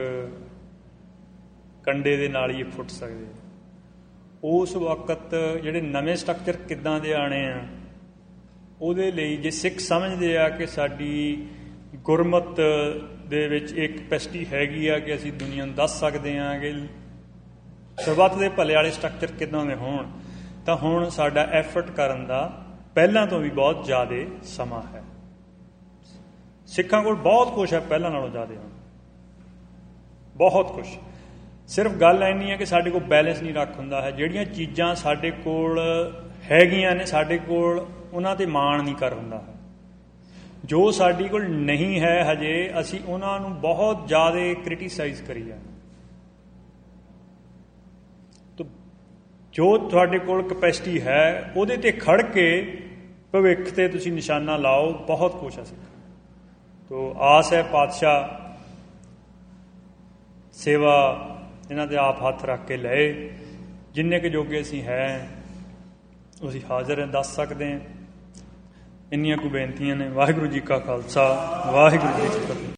ਕੰਡੇ ਦੇ ਨਾਲ ਹੀ ਫੁੱਟ ਸਕਦੇ। ਉਸ ਵਕਤ ਜਿਹੜੇ ਨਵੇਂ ਸਟਰਕਚਰ ਕਿੱਦਾਂ ਦੇ ਆਣੇ ਆ, ਉਹਦੇ ਲਈ ਜੇ ਸਿੱਖ ਸਮਝਦੇ ਆ ਕਿ ਸਾਡੀ ਗੁਰਮਤ ਦੇ ਵਿੱਚ ਇੱਕ ਕਪੈਸਿਟੀ ਹੈਗੀ ਆ ਕਿ ਅਸੀਂ ਦੁਨੀਆ ਨੂੰ ਦੱਸ ਸਕਦੇ ਹਾਂ ਕਿ ਸਰਬੱਤ ਦੇ ਭਲੇ ਵਾਲੇ ਸਟਰਕਚਰ ਕਿੱਦਾਂ ਦੇ ਹੋਣ, ਤਾਂ ਹੁਣ ਸਾਡਾ ਐਫਰਟ ਕਰਨ ਦਾ ਪਹਿਲਾਂ ਤੋਂ ਵੀ ਬਹੁਤ ਜ਼ਿਆਦਾ ਸਮਾਂ ਹੈ। ਸਿੱਖਾਂ ਕੋਲ ਬਹੁਤ ਕੁਛ ਹੈ ਪਹਿਲਾਂ ਨਾਲੋਂ ਜ਼ਿਆਦਾ, ਹੁਣ ਬਹੁਤ ਕੁਛ। ਸਿਰਫ ਗੱਲ ਇੰਨੀ ਹੈ ਕਿ ਸਾਡੇ ਕੋਲ ਬੈਲੈਂਸ ਨਹੀਂ ਰੱਖ ਹੁੰਦਾ ਹੈ। ਜਿਹੜੀਆਂ ਚੀਜ਼ਾਂ ਸਾਡੇ ਕੋਲ ਹੈਗੀਆਂ ਨੇ, ਸਾਡੇ ਕੋਲ ਉਹਨਾਂ 'ਤੇ ਮਾਣ ਨਹੀਂ ਕਰ ਹੁੰਦਾ ਹੈ। ਜੋ ਸਾਡੀ ਕੋਲ ਨਹੀਂ ਹੈ ਹਜੇ, ਅਸੀਂ ਉਹਨਾਂ ਨੂੰ ਬਹੁਤ ਜ਼ਿਆਦਾ ਕ੍ਰਿਟੀਸਾਈਜ਼ ਕਰੀ ਜਾਂਦੇ। ਜੋ ਤੁਹਾਡੇ ਕੋਲ ਕਪੈਸਿਟੀ ਹੈ ਉਹਦੇ 'ਤੇ ਖੜ੍ਹ ਕੇ ਭਵਿੱਖ 'ਤੇ ਤੁਸੀਂ ਨਿਸ਼ਾਨਾ ਲਾਓ। ਬਹੁਤ ਕੁਛ ਹੈ ਸਿੱਖ। ਤੋ ਆਸ ਹੈ ਪਾਤਸ਼ਾਹ ਸੇਵਾ ਇਹਨਾਂ ਦੇ ਆਪ ਹੱਥ ਰੱਖ ਕੇ ਲਏ। ਜਿੰਨੇ ਕੁ ਜੋਗੇ ਅਸੀਂ ਹੈ ਅਸੀਂ ਹਾਜ਼ਰ ਹਾਂ, ਦੱਸ ਸਕਦੇ ਹਾਂ। ਇੰਨੀਆਂ ਕੁ ਬੇਨਤੀਆਂ ਨੇ। ਵਾਹਿਗੁਰੂ ਜੀ ਕਾ ਖਾਲਸਾ, ਵਾਹਿਗੁਰੂ ਜੀ ਕੀ ਫਤਿਹ।